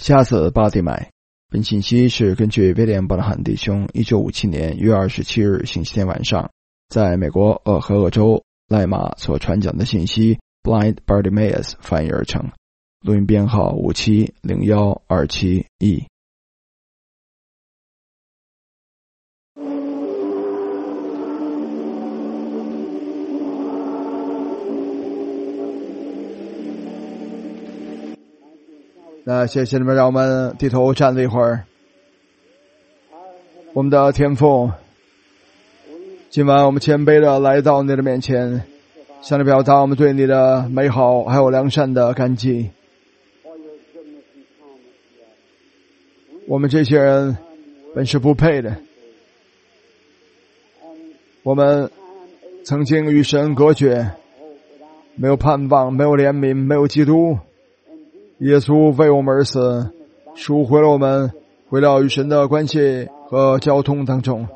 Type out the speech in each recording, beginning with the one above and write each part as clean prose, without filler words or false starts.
瞎子巴蒂买。本信息是根据威廉·伯勒罕弟兄1957年1月27日星期天晚上在美国俄亥俄州赖马所传讲的信息 Blind Bartimaeus 翻译而成，录音编号570127E。那谢谢你们，让我们低头站了一会儿。我们的天父，今晚我们谦卑的来到你的面前，向你表达我们对你的美好还有良善的感激。我们这些人本是不配的，我们曾经与神隔绝，没有盼望，没有怜悯，没有基督。耶稣为我们而死，赎回了我们，回到与神的关系和交通当中。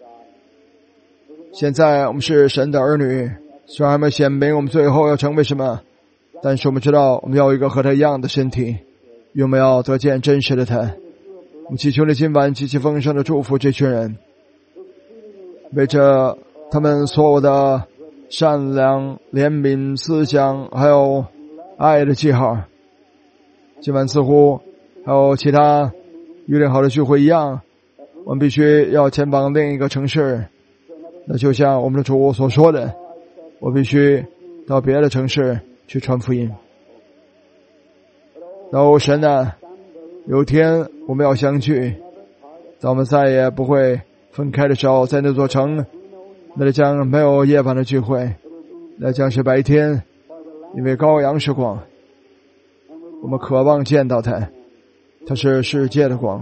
现在我们是神的儿女，虽然还没显明我们最后要成为什么，但是我们知道我们要有一个和他一样的身体，我们要得见真实的他。我们祈求你今晚极其丰盛的祝福这群人，为着他们所有的善良、怜悯、思想还有爱的记号。今晚似乎还有其他预定好的聚会一样，我们必须要前往另一个城市。那就像我们的主所说的，我必须到别的城市去传福音。然后神啊，有天我们要相聚，当我们再也不会分开的时候，在那座城，那里将没有夜晚的聚会，那将是白天，因为羔羊是光。我们渴望见到他，他是世界的光，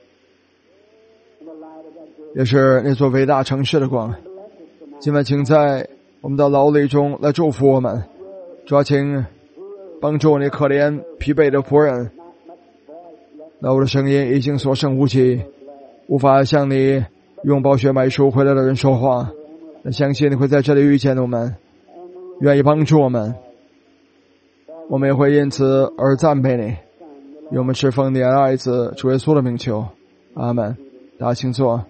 也是那座伟大城市的光。今晚请在我们的劳力中来祝福我们，主，请帮助你可怜疲惫的仆人。那我的声音已经所剩无几，无法向你用宝血买赎回来的人说话，那相信你会在这里遇见我们，愿意帮助我们，我们也会因此而赞美你。愿我们是奉你的爱子主耶稣的名求，阿们。大家请坐。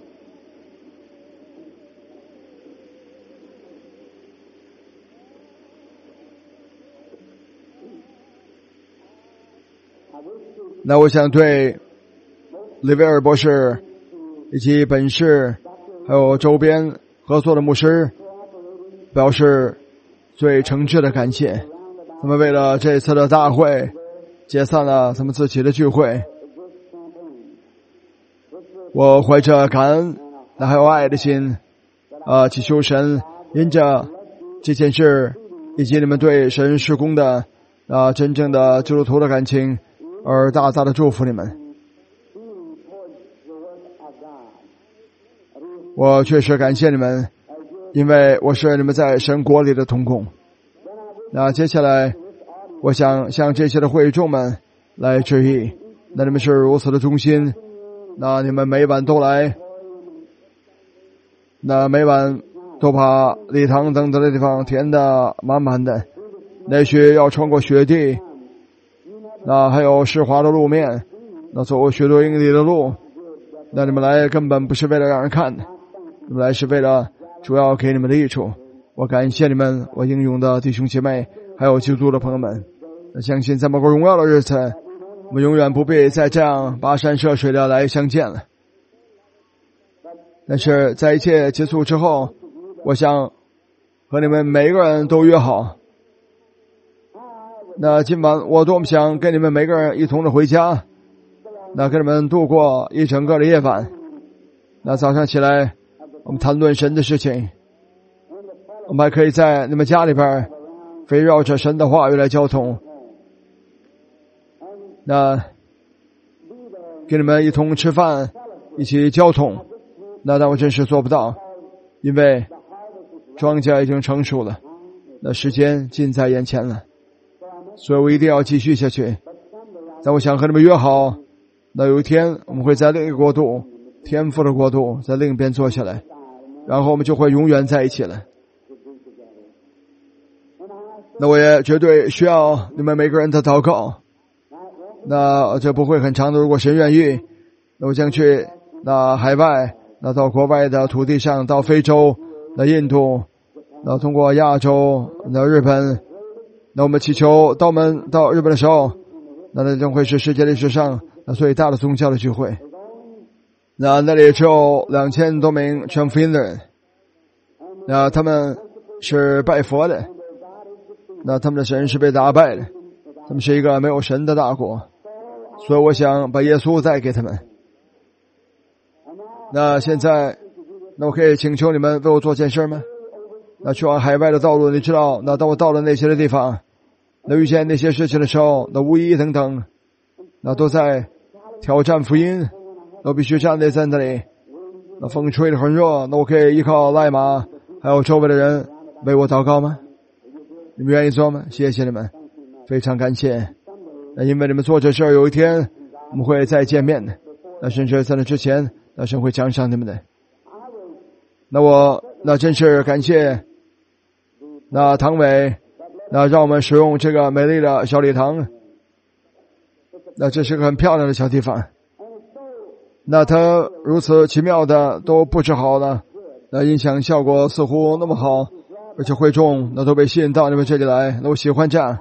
那我想对利维尔博士以及本市还有周边合作的牧师表示最诚挚的感谢。他们为了这次的大会解散了他们自己的聚会，我怀着感恩还有爱的心祈求神因着这件事以及你们对神事工的真正的基督徒的感情而大大的祝福你们。我确实感谢你们，因为我是你们在神国里的同工。那接下来我想向这些的会众们来致意，那你们是如此的忠心，那你们每晚都来，那每晚都把礼堂等等的地方填得满满的，也许要穿过雪地，那还有湿滑的路面，那走许多英里的路，那你们来根本不是为了让人看的，你们来是为了主要给你们的益处。我感谢你们，我英勇的弟兄姐妹还有基督的朋友们。相信在某个荣耀的日子，我们永远不必再这样跋山涉水的来相见了。但是在一切结束之后，我想和你们每一个人都约好，那今晚我多么想跟你们每个人一同的回家，那跟你们度过一整个的夜晚，那早上起来我们谈论神的事情，我们还可以在你们家里边围绕着神的话语来交通，那跟你们一同吃饭，一起交通，那但我真是做不到，因为庄稼已经成熟了，那时间近在眼前了，所以我一定要继续下去。但我想和你们约好，那有一天我们会在另一个国度，天父的国度，在另一边坐下来，然后我们就会永远在一起了。那我也绝对需要你们每个人的祷告。 那这不会很长的，如果神愿意，那我将去那海外，那到国外的土地上，到非洲，那印度，那通过亚洲，那日本，那我们祈求到我们到日本的时候，那将会是世界历史上那最大的宗教的聚会。那里只有2000多名传福音的人，那他们是拜佛的，那他们的神是被打败的，他们是一个没有神的大国，所以我想把耶稣带给他们。那现在，那我可以请求你们为我做件事吗？那去往海外的道路，你知道，那当我到了那些的地方，那遇见那些事情的时候，那巫医等等，那都在挑战福音，我必须站在那里，那风吹得很热，那我可以依靠赖马还有周围的人为我祷告吗？你们愿意做吗？谢谢你们，非常感谢。那因为你们做这事儿，有一天我们会再见面的，那甚至在那之前，那神会奖赏你们的。那真是感谢那唐伟，那让我们使用这个美丽的小礼堂，那这是个很漂亮的小地方，那它如此奇妙的都布置好了，那音响效果似乎那么好，而且会众那都被吸引到你们这里来，那我喜欢这样，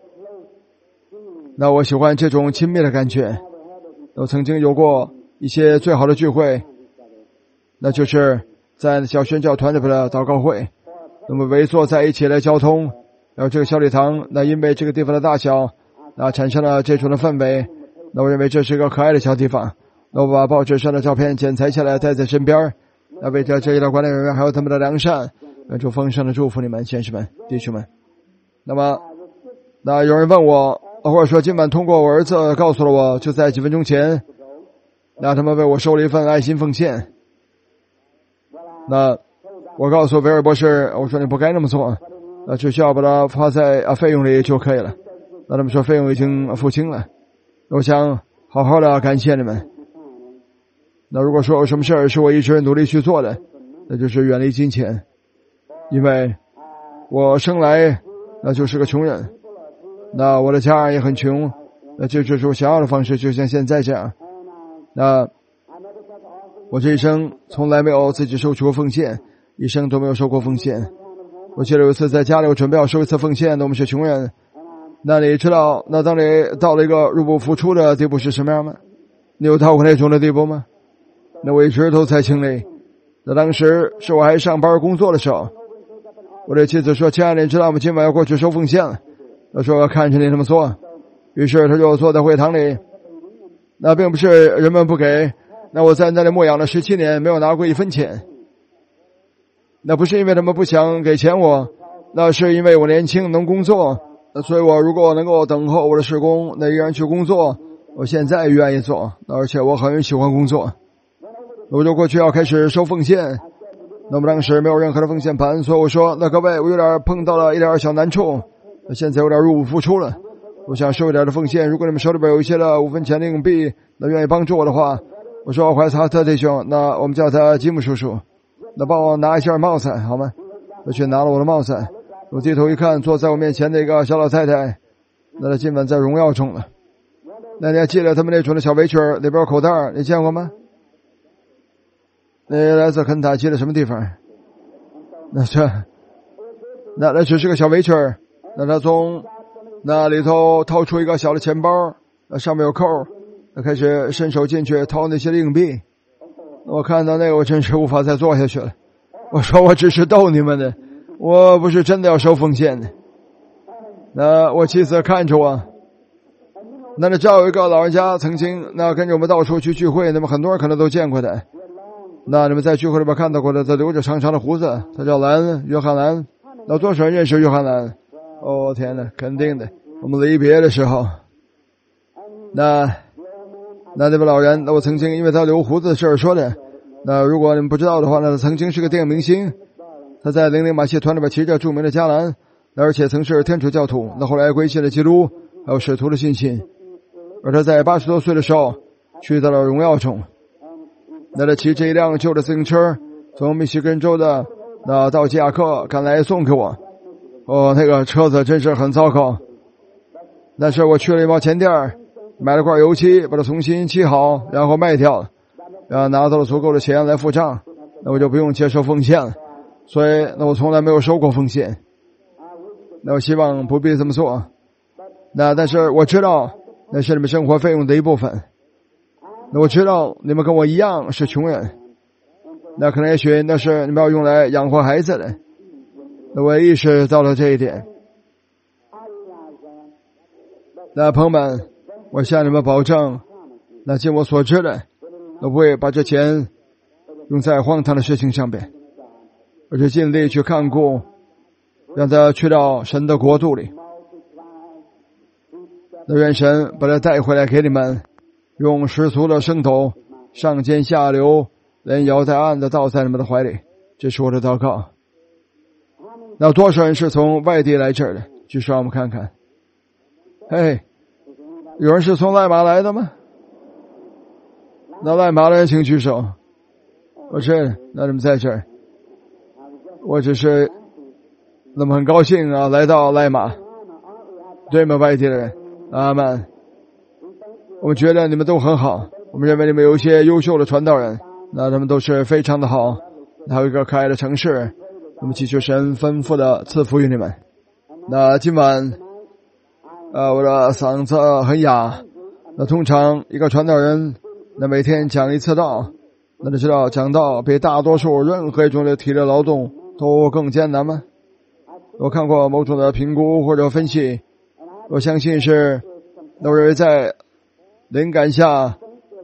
那我喜欢这种亲密的感觉。我曾经有过一些最好的聚会，那就是在小宣教团里边的祷告会，那么围坐在一起的交通，然后这个小礼堂，那因为这个地方的大小，那产生了这种的氛围，那我认为这是一个可爱的小地方。那我把报纸上的照片剪裁下来带在身边，那为着这一的管理人员还有他们的良善，愿主丰盛的祝福你们，先生们弟兄们。那么那有人问我，或者说今晚通过我儿子告诉了我，就在几分钟前，那他们为我收了一份爱心奉献。那我告诉维尔博士，我说你不该那么做，那只需要把它花在费用里就可以了。那他们说费用已经付清了，我想好好的感谢你们。那如果说有什么事儿是我一直努力去做的，那就是远离金钱，因为我生来那就是个穷人，那我的家人也很穷，那这就是我想要的方式，就像现在这样。那我这一生从来没有自己收出过奉献，一生都没有收过奉献。我记得有一次在家里我准备要收一次奉献，那我们是穷人，那你知道那当你到了一个入不敷出的地步是什么样吗？你有到过那种的地步吗？那我一直都在经历。那当时是我还上班工作的时候，我的妻子说，亲爱的，你知道我们今晚要过去收奉献了。他说我看着你这么做，于是他就坐在会堂里。那并不是人们不给，那我在那里牧养了17年，没有拿过1分钱。那不是因为他们不想给钱我，那是因为我年轻能工作，所以我如果能够等候我的事工，那依然去工作，我现在愿意做，而且我很喜欢工作。我就过去要开始收奉献，那么当时没有任何的奉献盘，所以我说，那各位，我有点碰到了一点小难处，那现在有点入不敷出了，我想收一点的奉献，如果你们手里边有一些的5分钱的硬币，那愿意帮助我的话，我说怀斯哈特弟兄，那我们叫他吉姆叔叔，那帮我拿一下帽子好吗？我去拿了我的帽子，我低头一看，坐在我面前那个小老太太，那她今晚在荣耀中了。那你还记得他们那种的小围裙里边有口袋，你见过吗？那来自肯塔基的什么地方？那只是个小围裙，那他从那里头掏出一个小的钱包，那上面有扣，那开始伸手进去掏那些硬币。我看到那个我真是无法再坐下去了，我说我只是逗你们的，我不是真的要收奉献的。那我妻子看着我，那你知道有一个老人家曾经那跟着我们到处去聚会，那么很多人可能都见过的，那你们在聚会里边看到过的，他留着长长的胡子，他叫约翰兰。那多少人认识约翰兰？哦天哪，肯定的。我们离别的时候，那位老人，那我曾经因为他留胡子的事儿说的，那如果你们不知道的话，那他曾经是个电影明星，他在00马戏团里边骑着著名的加兰，而且曾是天主教徒，那后来归信了基督还有使徒的信心，而他在80多岁的时候去到了荣耀中。那他骑着一辆旧的自行车从密西根州的那到基亚克赶来送给我，那个车子真是很糟糕，那是我去了一毛钱店， 买了块油漆，把它重新漆好，然后卖掉，然后拿到了足够的钱来付账，那我就不用接受奉献了。所以那我从来没有收过奉献，那我希望不必这么做。但是我知道那是你们生活费用的一部分，那我知道你们跟我一样是穷人，那可能也许那是你们要用来养活孩子的，那我意识到了这一点。那朋友们，我向你们保证，那尽我所知的，我不会把这钱用在荒唐的事情上边，而是尽力去看顾，让他去到神的国度里。那愿神把他带回来给你们，用十足的升斗，上尖下流，连摇带按的倒在你们的怀里。这是我的祷告。那多少人是从外地来这儿的？举手让我们看看。嘿，有人是从赖马来的吗？那赖马的人请举手。我是，那你们在这儿。我只是那么很高兴啊，来到赖马。对吗，外地的人？阿们。我们觉得你们都很好，我们认为你们有一些优秀的传道人，那他们都是非常的好。还有一个可爱的城市，我们祈求神吩咐的赐福于你们。那今晚我的嗓子很哑，那通常一个传道人那每天讲一次道，那你知道讲道比大多数任何一种的体力劳动都更艰难吗？我看过某种的评估或者分析，我相信是有人在灵感下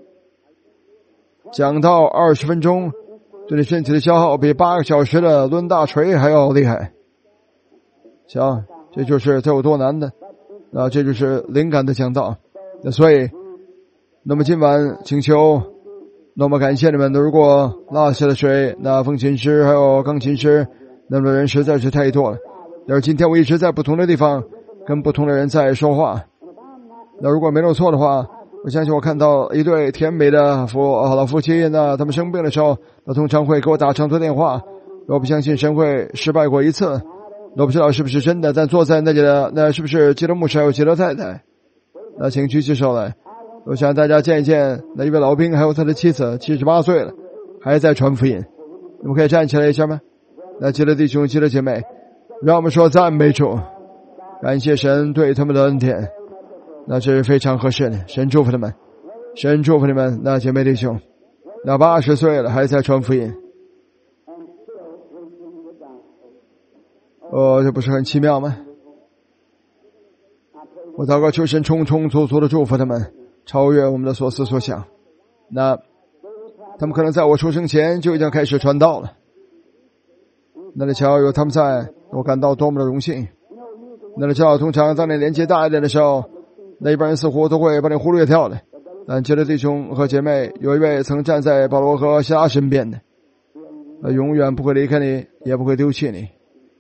讲到20分钟，对你身体的消耗比8个小时的抡大锤还要厉害。瞧，这就是这有多难的啊！这就是灵感的讲道。那所以那么今晚请求，那么感谢你们，如果落下了水，那风琴师还有钢琴师那么人实在是太多了。但是今天我一直在不同的地方跟不同的人在说话，那如果没有错的话，我相信我看到一对甜美的老夫妻，那他们生病的时候，那通常会给我打长途电话。我不相信神会失败过一次，我不知道是不是真的，但坐在那里的那是不是基督牧师还有基督太太？那请举起手来，我想大家见一见那一位老兵还有他的妻子，78岁了，还在传福音。你们可以站起来一下吗？那基督弟兄基督姐妹，让我们说赞美主，感谢神对他们的恩典，那这是非常合适的。神祝福他们，神祝福你们。那姐妹弟兄，那80岁了还在传福音，这不是很奇妙吗？我祷告求神充充足足的祝福他们，超越我们的所思所想。那他们可能在我出生前就已经开始传道了，那你瞧，有他们在，我感到多么的荣幸。那你知道，通常当你年纪大一点的时候，那一般人似乎都会把你忽略掉的。但基督弟兄和姐妹，有一位曾站在保罗和希拉身边的，永远不会离开你，也不会丢弃你。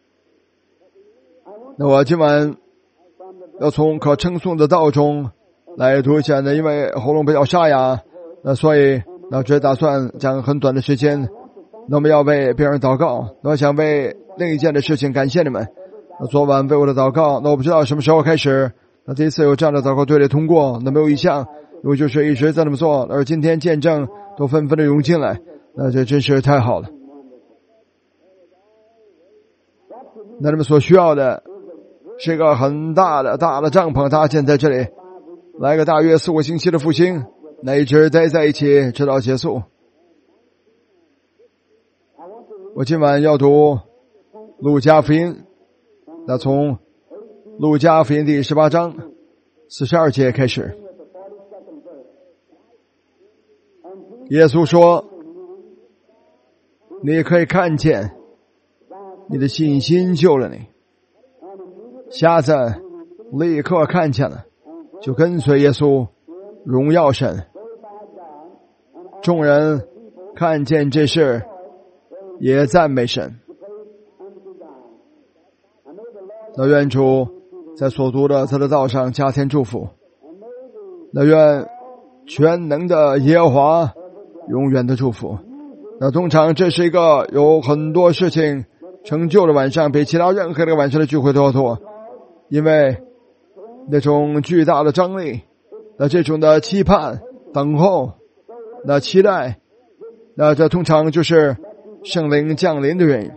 那我今晚要从可称颂的道中来读一下呢，因为喉咙比较沙哑，那所以只打算讲很短的时间。那我们要为别人祷告，那我想为另一件的事情感谢你们。那昨晚为我的祷告，那我不知道什么时候开始，那这一次有这样的祷告队列通过，那没有异象，我就是一直在那么做，而今天见证都纷纷的涌进来，那这真是太好了。那你们所需要的是一个很大的帐篷搭建在这里，来个大约4-5星期的复兴，那一直待在一起直到结束。我今晚要读路加福音，那从路加福音第18章42节开始。耶稣说，你可以看见，你的信心救了你。瞎子立刻看见了，就跟随耶稣，荣耀神。众人看见这事，也赞美神。那愿主在所读的他的道上加添祝福。那愿全能的耶和华永远的祝福。那通常这是一个有很多事情成就的晚上，比其他任何一个晚上的聚会都要多，因为那种巨大的张力那这种的期盼、等候、那期待，那这通常就是圣灵降临的原因。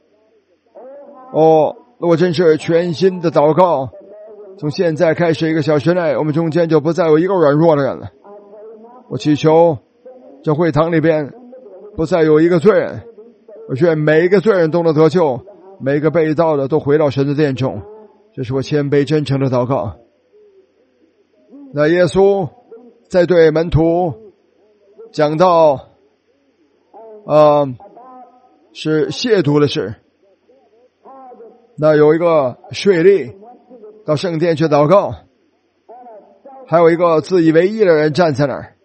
我真是全新的祷告，从现在开始1个小时内，我们中间就不再有一个软弱的人了。我祈求这会堂里边不再有一个罪人，我愿每一个罪人都能得救，每一个被盗的都回到神的殿中。这是我谦卑真诚的祷告。那耶稣在对门徒讲到是亵渎的事。那有一个税吏到圣殿去祷告，还有一个自以为义的人站在那儿。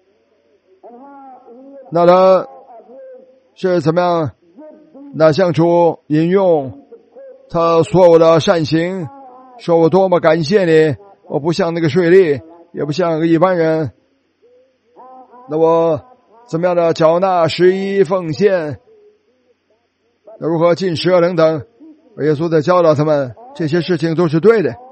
那他是怎么样？那向主引用他所有的善行，说我多么感谢你，我不像那个税吏，也不像个一般人。那我怎么样的缴纳11奉献，那如何进食等等。耶稣在教导他们这些事情都是对的，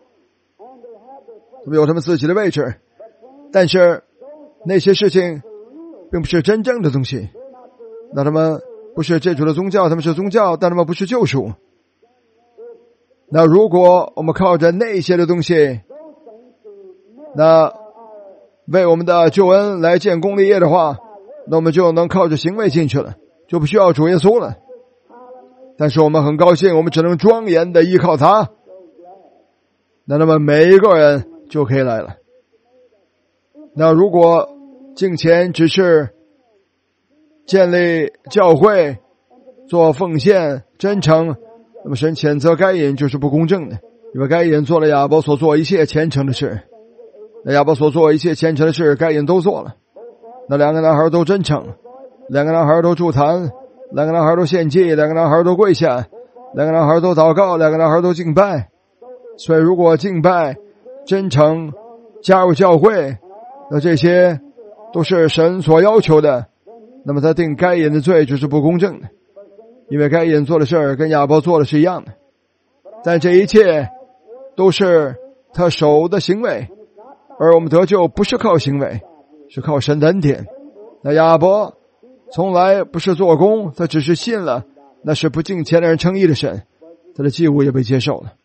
他们有他们自己的位置，但是那些事情并不是真正的东西。那他们不是这主的宗教，他们是宗教，但他们不是救赎。那如果我们靠着那些的东西，那为我们的救恩来建功立业的话，那我们就能靠着行为进去了，就不需要主耶稣了。但是我们很高兴，我们只能庄严的依靠他，那么每一个人就可以来了。那如果敬虔只是建立教会、做奉献、真诚，那么神谴责该隐就是不公正的，因为该隐做了亚伯所做一切虔诚的事。那亚伯所做一切虔诚的事，该隐都做了。那2个男孩都真诚，2个男孩都助坛，2个男孩都献祭，2个男孩都跪下，2个男孩都祷告，2个男孩都敬拜。所以如果敬拜、真诚、加入教会，那这些都是神所要求的，那么他定该隐的罪就是不公正的，因为该隐做的事儿跟亚伯做的是一样的。但这一切都是他手的行为，而我们得救不是靠行为，是靠神的恩典。那亚伯从来不是做工，他只是信了，那是不敬虔的人称义的神，他的祭物也被接受了。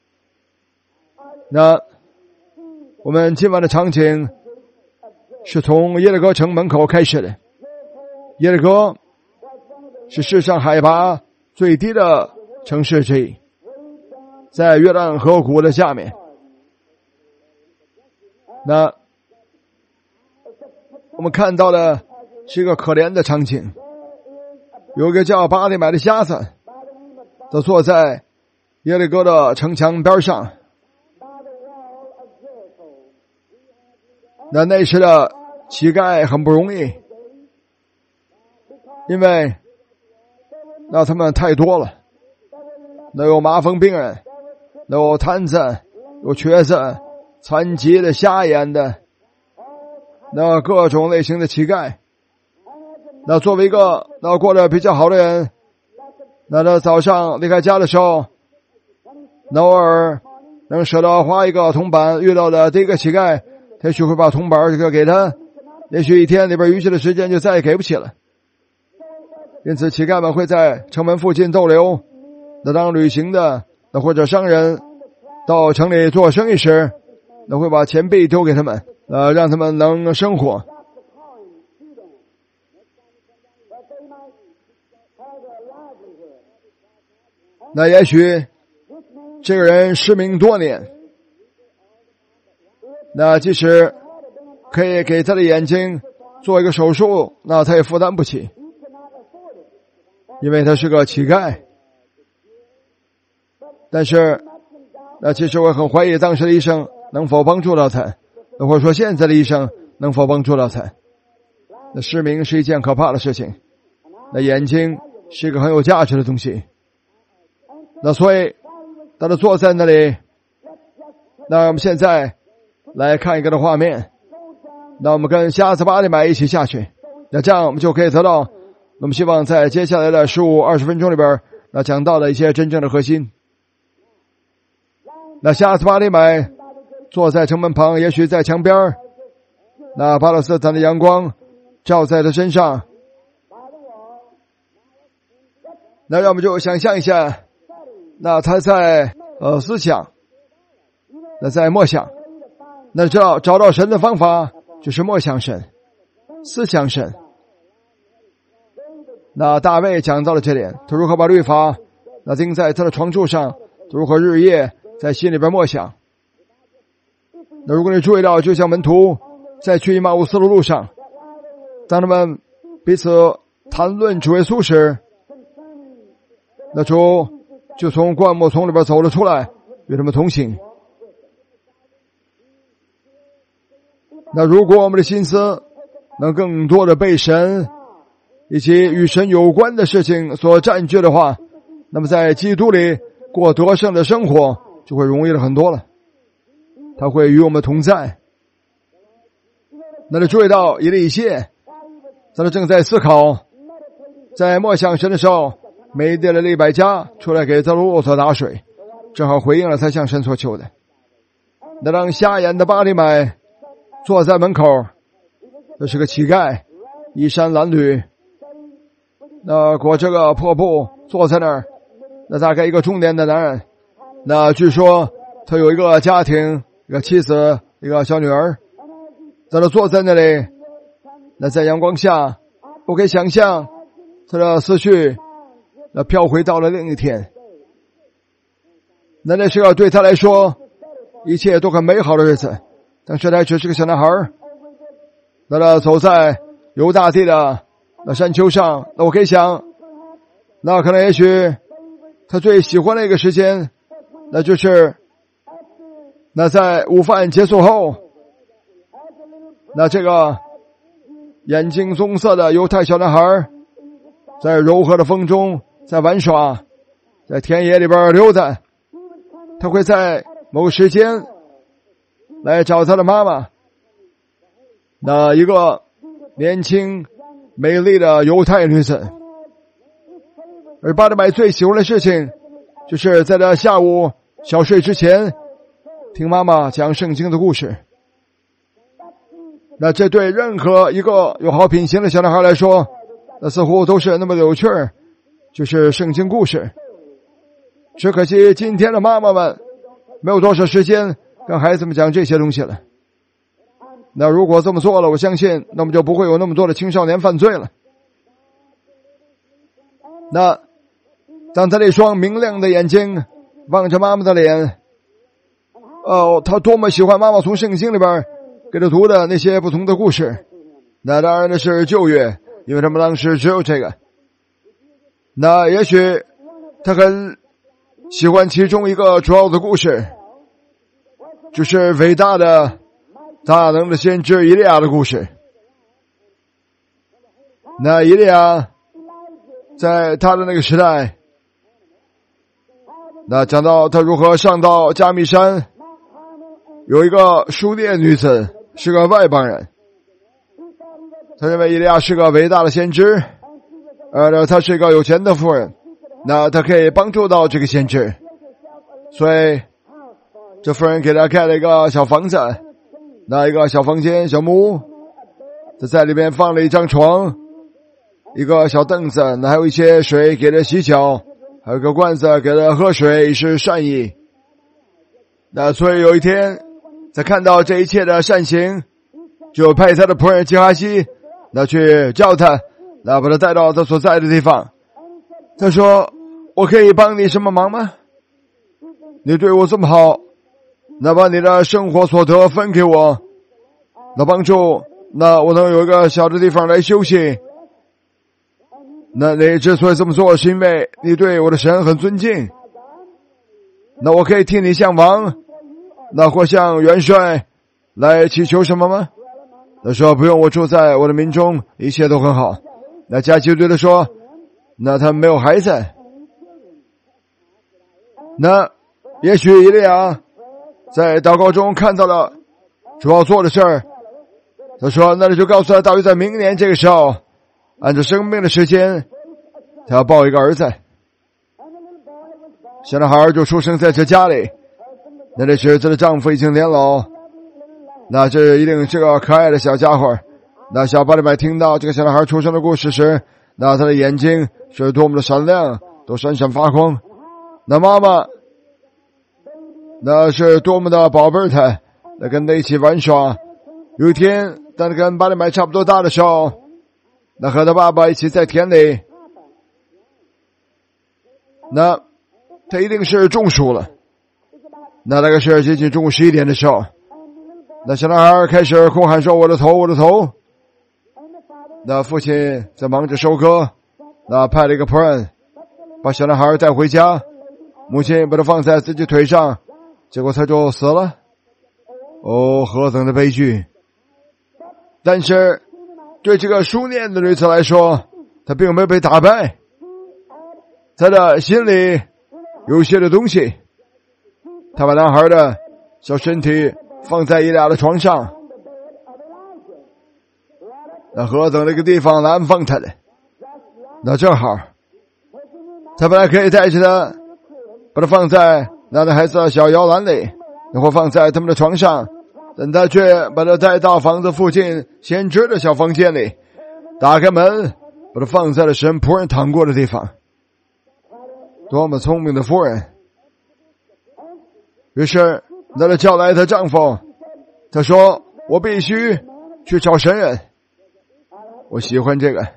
那我们今晚的场景是从耶利哥城门口开始的。耶利哥是世上海拔最低的城市之一，在约旦河谷的下面。那我们看到的是一个可怜的场景，有一个叫巴利买的瞎子，他坐在耶利哥的城墙边上。那时的乞丐很不容易，因为那他们太多了，那有麻风病人，那有瘫子，有瘸子，残疾的，瞎眼的，那各种类型的乞丐。那作为一个那过得比较好的人，那他早上离开家的时候，那偶尔能舍得花1个铜板，遇到的第一个乞丐也许会把铜板就给他，也许一天里边余下的时间就再也给不起了。因此乞丐们会在城门附近逗留，那当旅行的那或者商人到城里做生意时，那会把钱币丢给他们，让他们能生活。那也许这个人失明多年，那即使可以给他的眼睛做一个手术，那他也负担不起，因为他是个乞丐。但是那其实我很怀疑当时的医生能否帮助到他，或者说现在的医生能否帮助到他。那失明是一件可怕的事情，那眼睛是一个很有价值的东西。那所以当他坐在那里，那我们现在来看一个的画面，那我们跟瞎子巴利买一起下去，那这样我们就可以得到我们希望在接下来的15-20分钟里边那讲到的一些真正的核心。那瞎子巴利买坐在城门旁，也许在墙边，那巴勒斯坦的阳光照在他身上。那让我们就想象一下，那他在思想，那在默想，那找到神的方法就是默想神，思想神。那大卫讲到了这点，他如何把律法那钉在他的床柱上，如何日夜在心里边默想。那如果你注意到，就像门徒在去以马忤斯的路上，当他们彼此谈论主耶稣时，那主就从灌木丛里边走了出来，与他们同行。那如果我们的心思能更多的被神以及与神有关的事情所占据的话，那么在基督里过得胜的生活就会容易了很多了，他会与我们同在。那就注意到以利谢，他正在思考，在默想神的时候，美甸的利百加出来给他的骆驼打水，正好回应了他向神所求的。那让瞎眼的巴利买坐在门口，这是个乞丐，衣衫褴褛，那裹着个破布坐在那儿，那大概一个中年的男人。那据说他有一个家庭，一个妻子，一个小女儿，在他坐在那里，那在阳光下，我可以想象他的思绪那飘回到了另一天。那时候对他来说一切都很美好的日子，但是他只是个小男孩。那他走在犹大地的那山丘上，那我可以想，那可能也许他最喜欢的一个时间，那就是那在午饭结束后，那这个眼睛棕色的犹太小男孩在柔和的风中在玩耍，在田野里边溜达。他会在某个时间来找他的妈妈，那一个年轻美丽的犹太女子。而巴利买最喜欢的事情就是在他下午小睡之前听妈妈讲圣经的故事。那这对任何一个有好品行的小男孩来说，那似乎都是那么有趣儿，就是圣经故事。只可惜今天的妈妈们没有多少时间跟孩子们讲这些东西了。那如果这么做了，我相信那么就不会有那么多的青少年犯罪了。那当他那双明亮的眼睛望着妈妈的脸，他多么喜欢妈妈从圣经里边给他读的那些不同的故事。那当然的是旧约，因为他们当时只有这个。那也许他很喜欢其中一个主要的故事，就是伟大的大能的先知以利亚的故事。那以利亚在他的那个时代，那讲到他如何上到加密山，有一个书店女子是个外邦人，他认为以利亚是个伟大的先知，他是一个有钱的妇人，那他可以帮助到这个先知，所以这妇人给他盖了一个小房子，那一个小房间小木屋，他在里面放了一张床，一个小凳子，那还有一些水给他洗脚，还有个罐子给他喝水，以示善意。那所以有一天在看到这一切的善行，就派他的仆人基哈西那去叫他，那把他带到他所在的地方。他说，我可以帮你什么忙吗？你对我这么好，那把你的生活所得分给我，那帮助那我能有一个小的地方来休息。那你之所以这么做，是因为你对我的神很尊敬。那我可以替你向王，那或向元帅来祈求什么吗？他说不用，我住在我的民中，一切都很好。那加基对他说，那他没有孩子。那也许以利亚在祷告中看到了主要做的事儿，他说那你就告诉他，大约在明年这个时候，按照生命的时间，他要抱一个儿子。小男孩就出生在这家里， 那里是她的丈夫已经年老，那这一定是个可爱的小家伙。那小巴利麦听到这个小男孩出生的故事时，那他的眼睛是多么的闪亮，都闪闪发光。那妈妈那是多么的宝贝他，那跟他一起玩耍。有一天当他跟巴利麦差不多大的时候，那和他爸爸一起在田里，那他一定是中暑了。那大概是接近中午11点的时候，那小男孩开始哭喊说：“我的头，我的头！”那父亲在忙着收割，那派了一个仆人把小男孩带回家，母亲把他放在自己腿上，结果他就死了。哦，何等的悲剧！但是对这个书念的女子来说，她并没有被打败，她的心里有些的东西。她把男孩的小身体放在以利亚的床上，那何等的一个地方来安放他的。那正好他本来可以带着他，把他放在那的孩子的小摇篮里，然后放在他们的床上，但他却把他带到房子附近先知的小房间里，打开门把他放在了神仆人躺过的地方。多么聪明的夫人！于是那他叫来她丈夫，他说：“我必须去找神人。”我喜欢这个。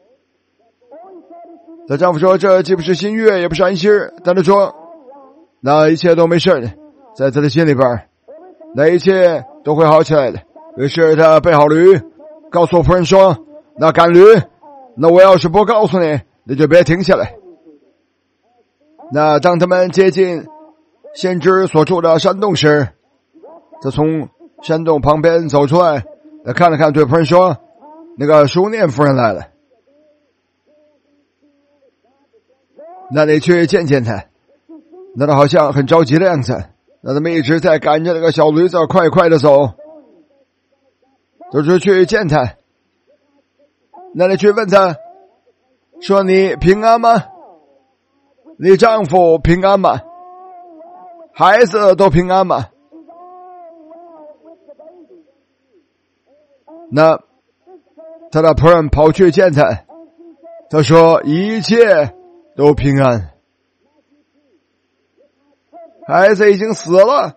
她丈夫说：“这既不是新月，也不是安息日。”但他说：“那一切都没事的，在他的心里边，那一切都会好起来的。”于是他备好驴，告诉仆人说：“那赶驴，那我要是不告诉你，你就别停下来。”那当他们接近先知所住的山洞时，他从山洞旁边走出来，他看了看，对仆人说：“那个书念夫人来了，那你去见见他。”那他好像很着急的样子，那他们一直在赶着那个小驴子快快的走，就是去见他。那你去问他说：“你平安吗？你丈夫平安吗？孩子都平安吗？”那他的仆人跑去见他，他说：“一切都平安，孩子已经死了。”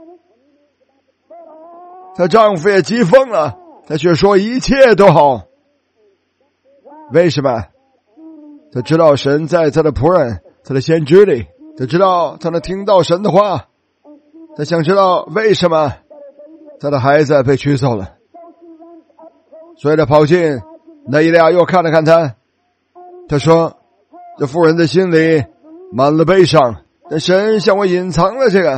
她丈夫也急疯了，他却说一切都好。为什么？他知道神在他的仆人，他的先知里，他知道他能听到神的话，他想知道为什么他的孩子被取走了。所以他跑进，那以利亚又看了看他，他说：“这妇人的心里满了悲伤，但神向我隐藏了这个。”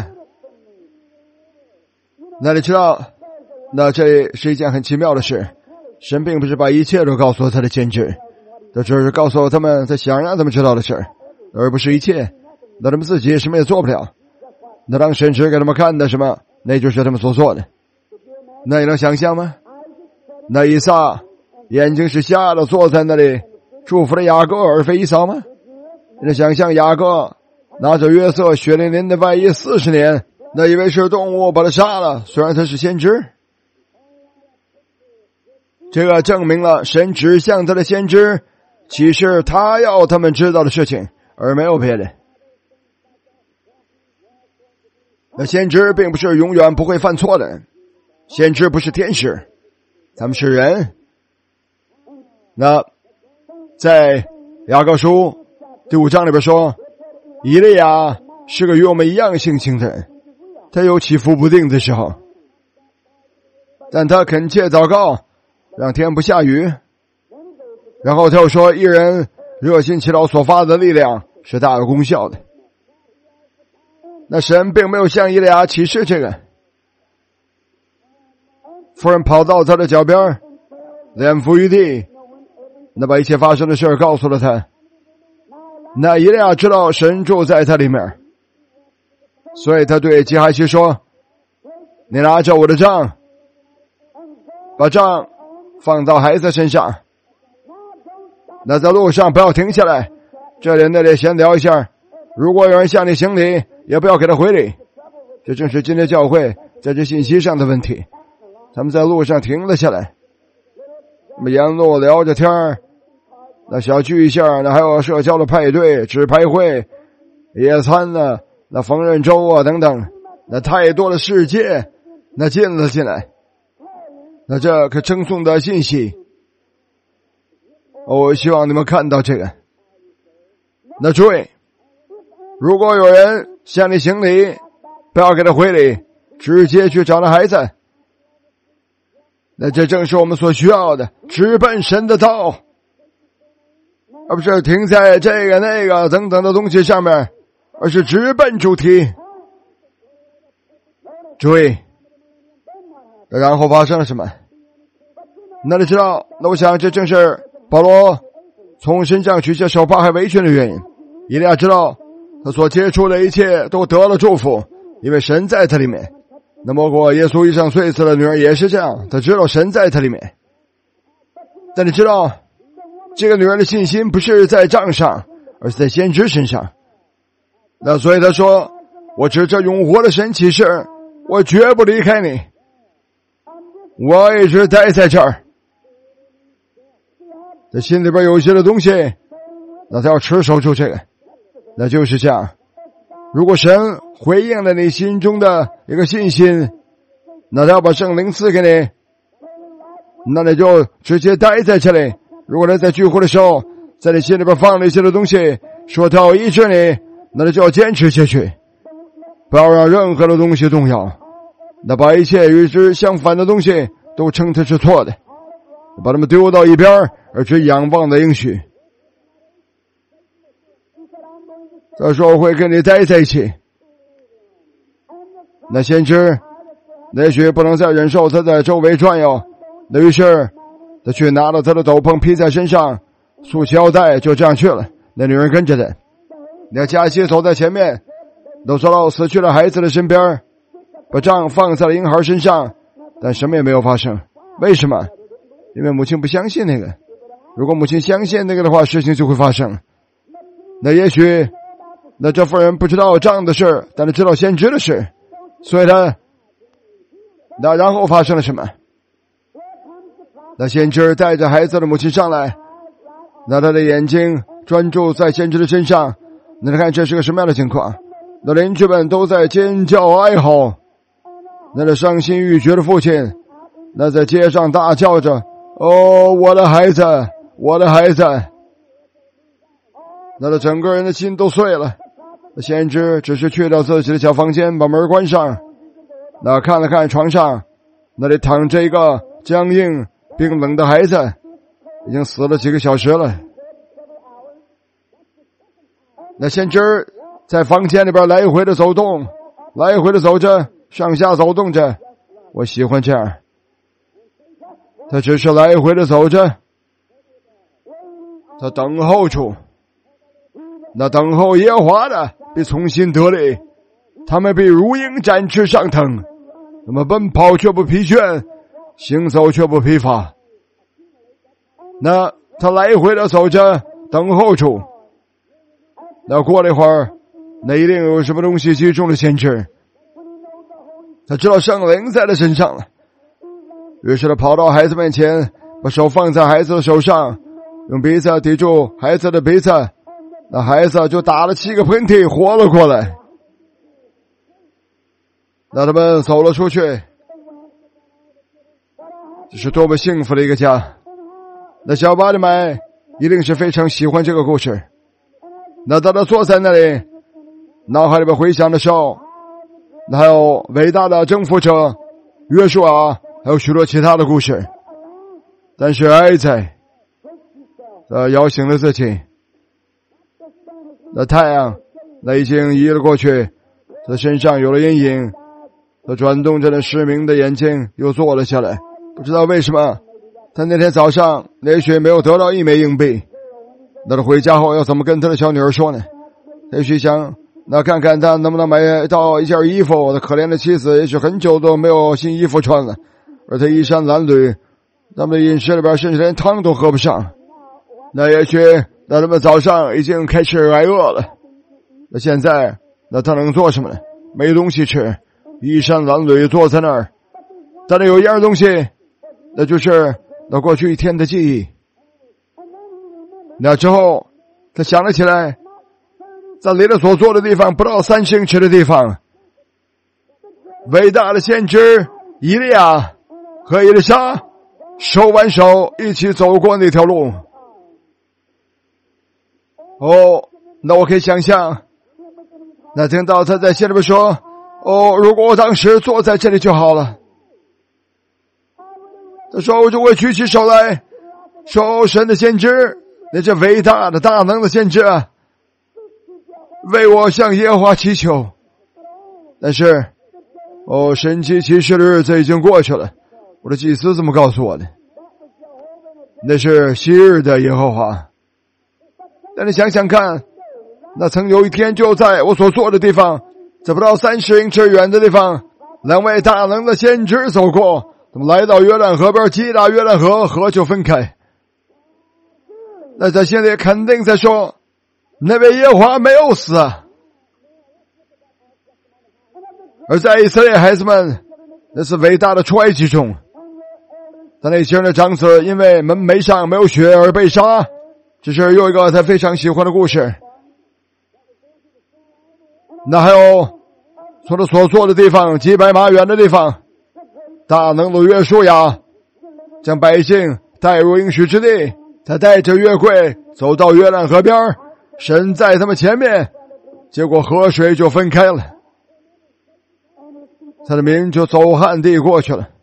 那你知道，那这是一件很奇妙的事。神并不是把一切都告诉他的先知，他只是告诉他们他想让他们知道的事，而不是一切。那他们自己什么也做不了。那当神指给他们看的什么，那就是他们所做的。那你能想象吗？那以撒眼睛是瞎的，坐在那里祝福了雅各而非以扫吗？你能想象雅各拿着约瑟血淋淋的外衣40年，那以为是动物把他杀了，虽然他是先知。这个证明了神指向他的先知启示他要他们知道的事情，而没有别的。那先知并不是永远不会犯错的人，先知不是天使，他们是人。那在雅各书第5章里边说，以利亚是个与我们一样性情的人，他有起伏不定的时候，但他恳切祷告让天不下雨。然后他又说，一人热心祈祷所发的力量是大有功效的。那神并没有向以利亚启示这个。夫人跑到他的脚边，脸伏于地，那把一切发生的事告诉了他。那以利亚知道神住在他里面，所以他对基哈西说：“你拿着我的杖，把杖放到孩子身上，那在路上不要停下来，这里那里闲聊一下，如果有人向你行礼，也不要给他回礼， 这正是今天教会在这信息上的问题。他们在路上停了下来，那么沿路聊着天儿，那小聚一下，那还有社交的派对、纸牌会、野餐呢，那缝纫周啊等等，那太多的世界那进了进来。那这可称颂的信息，我希望你们看到这个。那注意，如果有人向你行礼，不要给他回礼，直接去找那孩子。那这正是我们所需要的，直奔神的道，而不是停在这个那个等等的东西上面，而是直奔主题。注意，然后发生了什么？那你知道，那我想这正是保罗从身上取下手帕还围裙的原因。以利亚知道他所接触的一切都得了祝福，因为神在他里面。那么过耶稣衣上碎死的女儿也是这样，他知道神在他里面。但你知道，这个女人的信心不是在杖上，而是在先知身上。那所以他说，我指着永活的神起誓，我绝不离开你，我一直待在这儿。他心里边有一些的东西，那他要持守住这个，那就是这样。如果神回应了你心中的一个信心，那他要把圣灵赐给你，那你就直接待在这里。如果他在聚会的时候在你心里边放了一些的东西，说他要医治你，那你就要坚持下去，不要让任何的东西动摇，那把一切与之相反的东西都称它是错的，把它们丢到一边，而只仰望的应许。他说我会跟你待在一起。那先知也许不能再忍受他在周围转悠，那于是他去拿了他的斗篷披在身上，束起腰带，就这样去了。那女人跟着他，那加西走在前面，都走到死去的孩子的身边，把杖放在了婴孩身上，但什么也没有发生。为什么？因为母亲不相信那个。如果母亲相信那个的话，事情就会发生。那也许那这妇人不知道杖的事，但是知道先知的事，所以那然后发生了什么？那先知带着孩子的母亲上来，那他的眼睛专注在先知的身上，那你看这是个什么样的情况？那邻居们都在尖叫哀嚎，那个伤心欲绝的父亲那在街上大叫着，哦，我的孩子，我的孩子。那他整个人的心都碎了。先知只是去到自己的小房间，把门关上，那看了看床上，那里躺着一个僵硬冰冷的孩子，已经死了几个小时了。那先知在房间里边来回的走动，来回的走着，上下走动着。我喜欢这样，他只是来回的走着，他等候住，那等候耶和华的必重新得力，他们必如鹰展翅上腾，那么奔跑却不疲倦，行走却不疲乏。那他来回的走着，等候住。那过了一会儿，那一定有什么东西击中了先知，他知道圣灵在他身上了，于是他跑到孩子面前，把手放在孩子的手上，用鼻子抵住孩子的鼻子，那孩子就打了7个喷嚏，活了过来。那他们走了出去，这是多么幸福的一个家。那小巴利买一定是非常喜欢这个故事。那当他坐在那里，脑海里边回想的时候，那还有伟大的征服者约书亚，还有许多其他的故事。但是哀哉，摇醒了自己。那太阳那已经移了过去，他身上有了阴影，他转动着那失明的眼睛又坐了下来。不知道为什么他那天早上也许没有得到1枚硬币，那他回家后要怎么跟他的小女儿说呢？也许想那看看他能不能买到一件衣服，我的可怜的妻子也许很久都没有新衣服穿了，而他衣衫褴褛，他们的饮食里边甚至连汤都喝不上。那也许那他们早上已经开始挨饿了，那现在那他能做什么呢？没东西吃， 衣衫褴褛坐在那儿，但是有一样东西，那就是那过去一天的记忆。那之后他想了起来，在离他所坐的地方不到30英尺的地方，伟大的先知以利亚和以利沙手挽手一起走过那条路。那我可以想象，那听到他在心里边说，如果我当时坐在这里就好了。他说我就会举起手来说，神的先知，那这伟大的大能的先知啊，为我向耶和华祈求。但是神迹奇事的日子已经过去了，我的祭司这么告诉我的，那是昔日的耶和华。但你想想看，那曾有一天就在我所坐的地方，在不到30英尺远的地方，2位大能的先知走过，他们来到约旦河边，击打约旦河，河就分开。那在心里肯定在说，那位耶和华没有死啊。而在以色列孩子们那是伟大的出埃及中，但那些人的长子因为门楣上没有血而被杀，这是又一个他非常喜欢的故事。那还有从他所坐的地方几百码远的地方，大能的约书亚将百姓带入应许之地，他带着约柜走到约旦河边，神在他们前面，结果河水就分开了，他的民就走旱地过去了。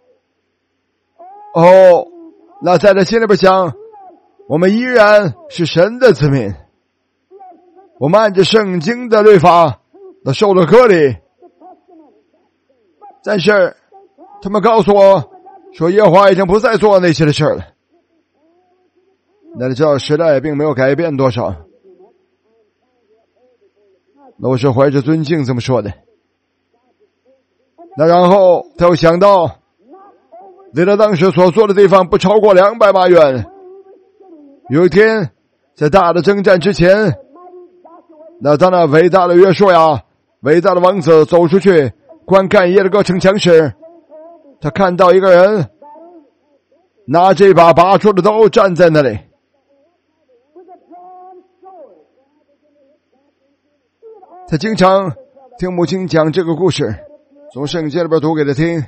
那在他心里边想，我们依然是神的子民，我们按着圣经的律法那受了割礼，但是他们告诉我说耶和华已经不再做那些的事了。那你知道时代并没有改变多少，那我是怀着尊敬这么说的。那然后他又想到离他当时所坐的地方不超过200码远，有一天在大的征战之前，那当那伟大的约书亚伟大的王子走出去观看耶利哥城墙时，他看到一个人拿着一把拔出的刀站在那里。他经常听母亲讲这个故事，从圣经里边读给他听。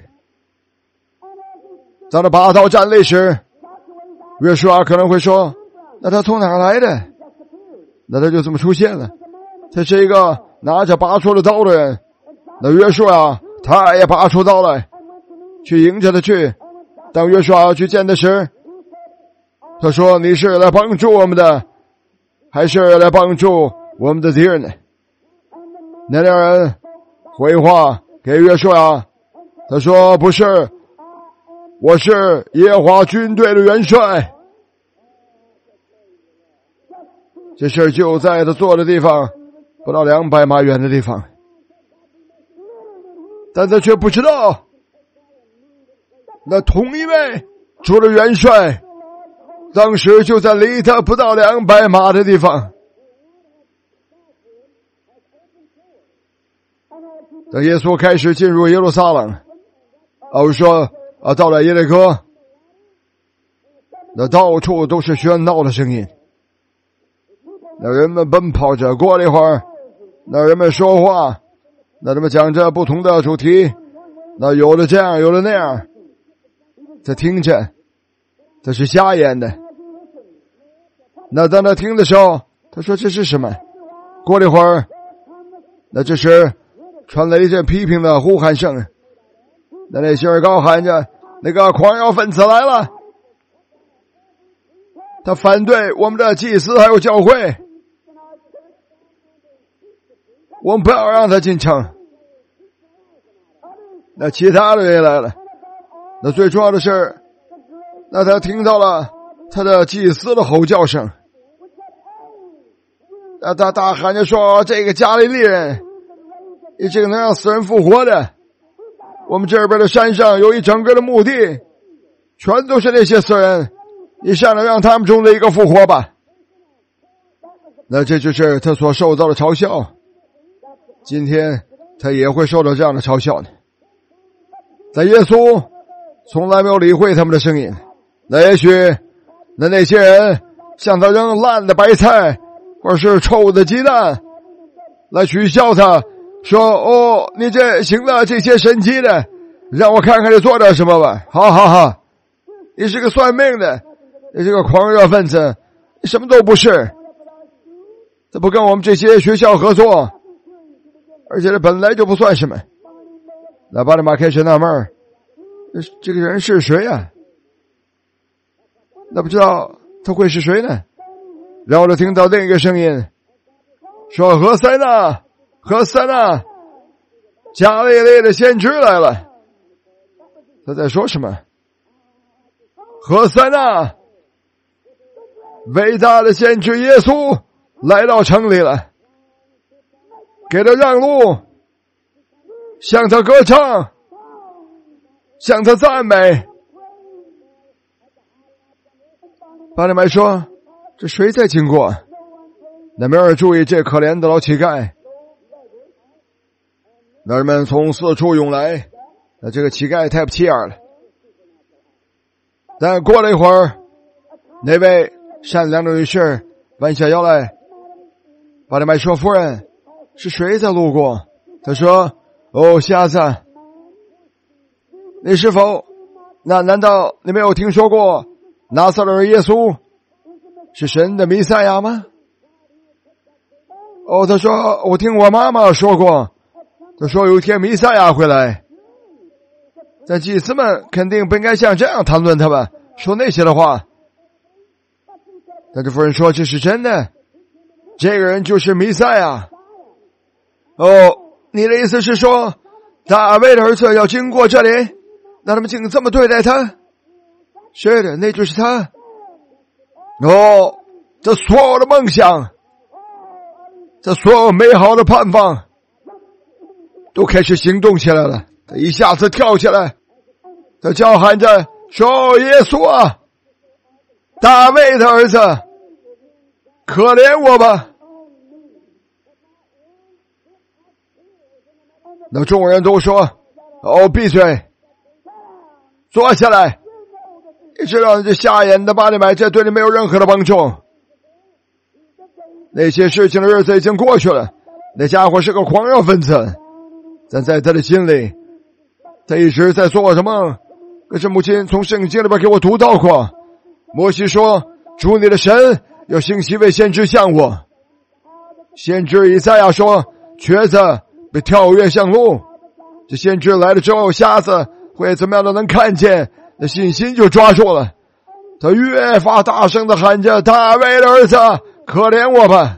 当他拔刀站立时，约书亚可能会说，那他从哪儿来的？那他就这么出现了，他是一个拿着拔出了刀的人。那约书亚他也拔出刀来去迎着他去。当约书亚去见他时，他说，你是来帮助我们的还是来帮助我们的敌人呢？那两人回话给约书亚，他说，不是，我是耶和华军队的元帅。这事就在他坐的地方不到200码远的地方，但他却不知道，那同一位主的元帅当时就在离他不到200码的地方。等耶稣开始进入耶路撒冷，我说到了耶利哥，那到处都是喧闹的声音，那人们奔跑着。过了一会儿，那人们说话，那他们讲着不同的主题，那有的这样有的那样，他听着，他是瞎眼的。那当他听的时候，他说这是什么？过了一会儿，那这时传来一阵批评的呼喊声，那些人高喊着，那个狂妖分子来了，他反对我们的祭司还有教会，我们不要让他进城。那其他的人也来了，那最重要的是，那他听到了他的祭司的吼叫声，那他大喊着说，这个加利利人，你这个能让死人复活的，我们这边的山上有一整个的墓地，全都是那些死人，你上来让他们中的一个复活吧。那这就是他所受到的嘲笑。今天他也会受到这样的嘲笑呢。但耶稣从来没有理会他们的声音。那也许那些人向他扔烂的白菜或者是臭的鸡蛋来取笑他，说你这行了这些神迹的，让我看看你做点什么吧。好好好，你是个算命的，你是个狂热分子，你什么都不是，他不跟我们这些学校合作，而且他本来就不算什么。那巴利马开始纳闷，这个人是谁啊？那不知道他会是谁呢？然后就听到另一个声音说：何塞纳，何塞纳，加利利的先知来了。他在说什么？何塞纳，伟大的先知耶稣来到城里了，给他让路，向他歌唱，向他赞美。巴利买说：这谁在经过？那没有人注意这可怜的老乞丐。那人们从四处涌来，那这个乞丐太不起眼了。但过了一会儿，那位善良的女士弯下腰来，巴利买说：夫人，是谁在路过？他说：瞎子，你是否难道你没有听说过拿撒勒人耶稣是神的弥赛亚吗？他说：我听我妈妈说过，他说有一天弥赛亚会来。但祭司们肯定不应该像这样谈论他吧，说那些的话。但这夫人说：这是真的，这个人就是弥赛亚。你的意思是说大卫的儿子要经过这里，那他们竟这么对待他？是的，那就是他。这所有的梦想，这所有美好的盼望都开始行动起来了。他一下子跳起来，他叫喊着说：耶稣啊，大卫的儿子，可怜我吧。那众人都说：闭嘴，坐下来。你知道这瞎眼的巴利买，这对你没有任何的帮助。那些事情的日子已经过去了，那家伙是个狂热分子，但在他的心里，他一直在做着梦。可是母亲从圣经里边给我读到过，摩西说：主你的神要兴起一位先知像我。先知以赛亚说：瘸子被跳跃向路。这先知来了之后，瞎子会怎么样的能看见，那信心就抓住了。他越发大声的喊着：大卫的儿子，可怜我吧。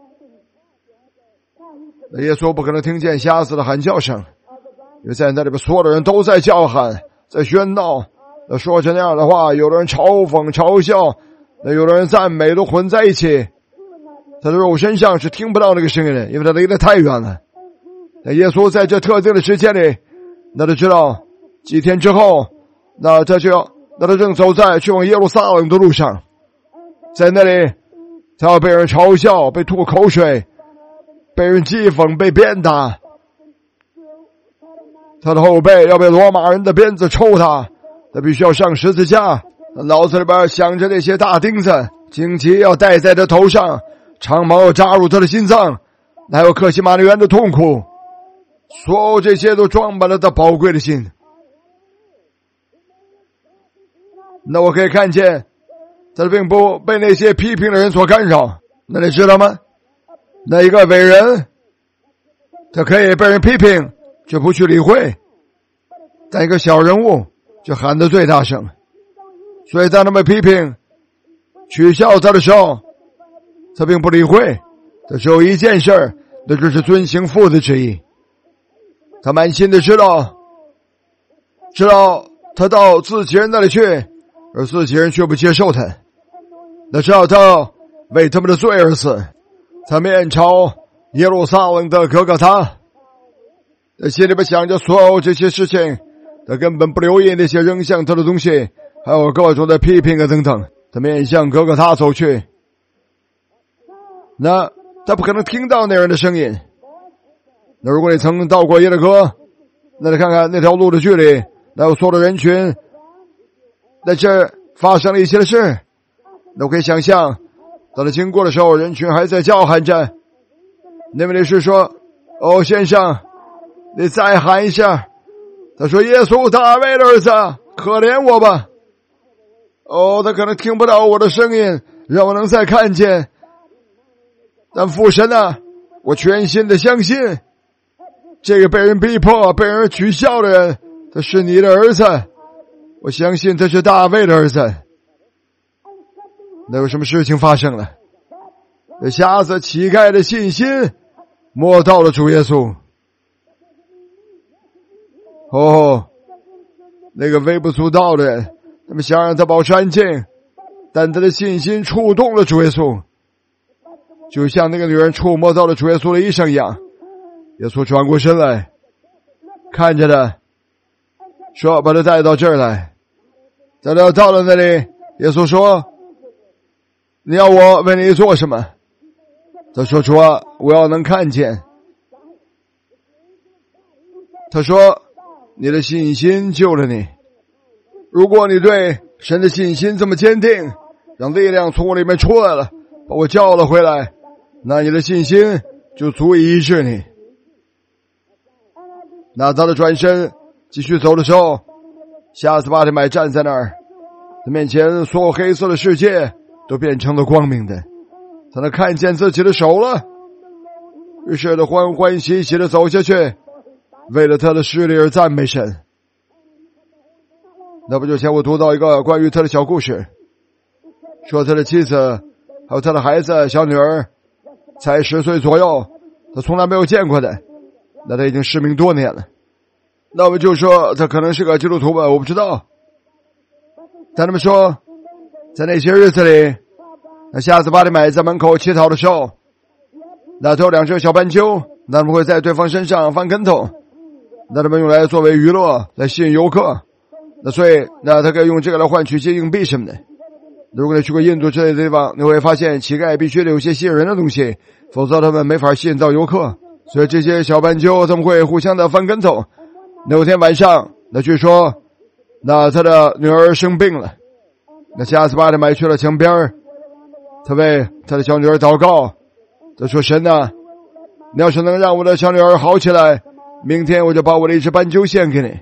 那耶稣不可能听见瞎子的喊叫声，因为在那里边所有的人都在叫喊，在喧闹，说着那样的话，有的人嘲讽嘲笑，那有的人赞美，都混在一起。他的肉身上是听不到那个声音的，因为他离得太远了。那耶稣在这特定的时间里，那他知道几天之后，那他正走在去往耶路撒冷的路上，在那里他要被人嘲笑，被吐口水，被人讥讽，被鞭打，他的后背要被罗马人的鞭子抽他必须要上十字架。脑子里边想着那些大钉子，荆棘要戴在他头上，长矛要扎入他的心脏，还有克西马尼园的痛苦，所有这些都装满了他宝贵的心。那我可以看见他并不被那些批评的人所干扰。那你知道吗？那一个伟人，他可以被人批评却不去理会，但一个小人物就喊得最大声。所以当他们批评取笑他的时候，他并不理会，他只有一件事，那就是遵行父的旨意。他满心的知道他到自己人那里去，而自己人却不接受他。那知道他为他们的罪而死，他面朝耶路撒冷的哥哥他，他心里边想着所有这些事情，他根本不留意那些扔向他的东西，还有各种的批评啊等等。他面向哥哥他走去，那他不可能听到那人的声音， 那如果你曾到过耶利哥，那你看看那条路的距离，那有所有的人群，在这发生了一些的事，那我可以想象，当他经过的时候，人群还在叫喊着。那位女士说：“哦，先生，你再喊一下。”他说：“耶稣大卫的儿子，可怜我吧。”哦，他可能听不到我的声音，让我能再看见。但父神啊，我全心的相信，这个被人逼迫、被人取笑的人，他是你的儿子。我相信他是大卫的儿子。那有什么事情发生了？那瞎子乞丐的信心摸到了主耶稣。哦，那个微不足道的人，他们想让他保持安静，但他的信心触动了主耶稣，就像那个女人触摸到了主耶稣的衣裳一样。耶稣转过身来，看着他，说：“把他带到这儿来。”等他到了那里，耶稣说：“你要我为你做什么？”他说：“主啊，我要能看见。”他说：“你的信心救了你。如果你对神的信心这么坚定，让力量从我里面出来了，把我叫了回来，那你的信心就足以医治你。”那他的转身继续走的时候，瞎子巴提买站在那儿，他面前所有黑色的世界都变成了光明的，他能看见自己的手了。于是他欢欢喜喜地走下去，为了他的视力而赞美神。那不久前我读到一个关于他的小故事，说他的妻子还有他的孩子小女儿才10岁左右，他从来没有见过的，那他已经失明多年了。那我们就说他可能是个基督徒吧，我不知道。但他们说，在那些日子里，那瞎子巴提买在门口乞讨的时候，那头2只小斑鸠，那他们会在对方身上翻跟头，那他们用来作为娱乐，来吸引游客。那所以，那他可以用这个来换取一些硬币什么的。如果你去过印度之类的地方，你会发现乞丐必须得有些吸引人的东西，否则他们没法吸引到游客。所以这些小斑鸠他们会互相的翻跟头。那有天晚上，那据说，那他的女儿生病了，那瞎子巴提买去了墙边，他为他的小女儿祷告，他说：“神啊，你要是能让我的小女儿好起来，明天我就把我的一只斑鸠献给你。”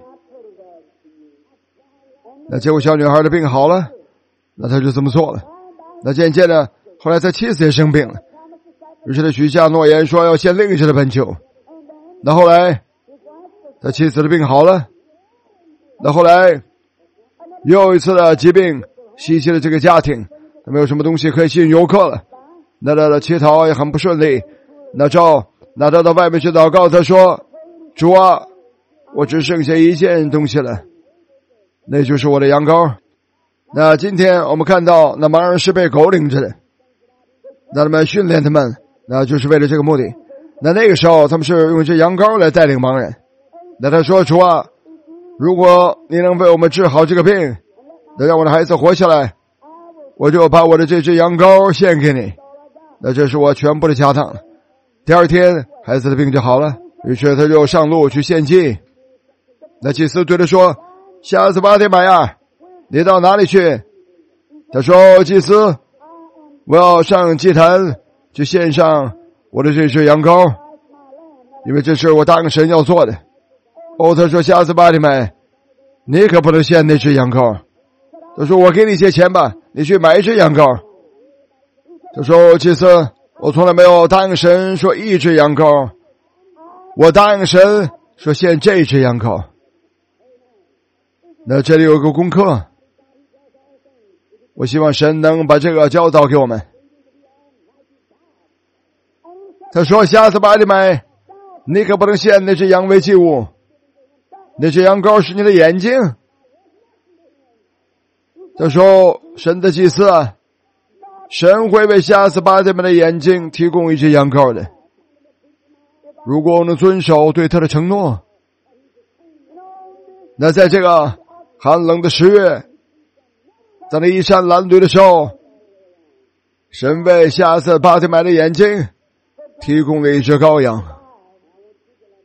那结果小女孩的病好了，那他就这么做了。那渐渐的，后来他妻子也生病了，于是他许下诺言说要献另一只的斑鸠。那后来他妻子的病好了，那后来又一次的疾病袭击了这个家庭，他没有什么东西可以吸引游客了，那他的乞讨也很不顺利。那他到外面去祷告，他说：“主啊，我只剩下一件东西了，那就是我的羊羔。”那今天我们看到那盲人是被狗领着的，那他们训练他们，那就是为了这个目的。那个时候他们是用一只羊羔来带领盲人。那他说：“主啊，如果你能为我们治好这个病，能让我的孩子活下来，我就把我的这只羊羔献给你。那这是我全部的家当了。”第二天孩子的病就好了，于是他就上路去献祭。那祭司对他说：“瞎子巴提买呀，你到哪里去？”他说：“祭司，我要上祭坛去献上我的这只羊羔，因为这是我答应神要做的。”哦，他说：“瞎子巴提买，你可不能献那只羊羔。”他说：“我给你些钱吧，你去买一只羊羔。”他说：“祭司，我从来没有答应神说一只羊羔，我答应神说献这只羊羔。”那这里有个功课，我希望神能把这个教导给我们。他说：“瞎子巴提买，你可不能献那只羊为祭物，那只羊羔是你的眼睛。”他说：“神的祭司啊，神会为瞎子巴提买的眼睛提供一只羊羔的。如果我能遵守对他的承诺，那在这个寒冷的10月，在那衣衫褴褛的时候，神为瞎子巴提买的眼睛提供了一只羔羊。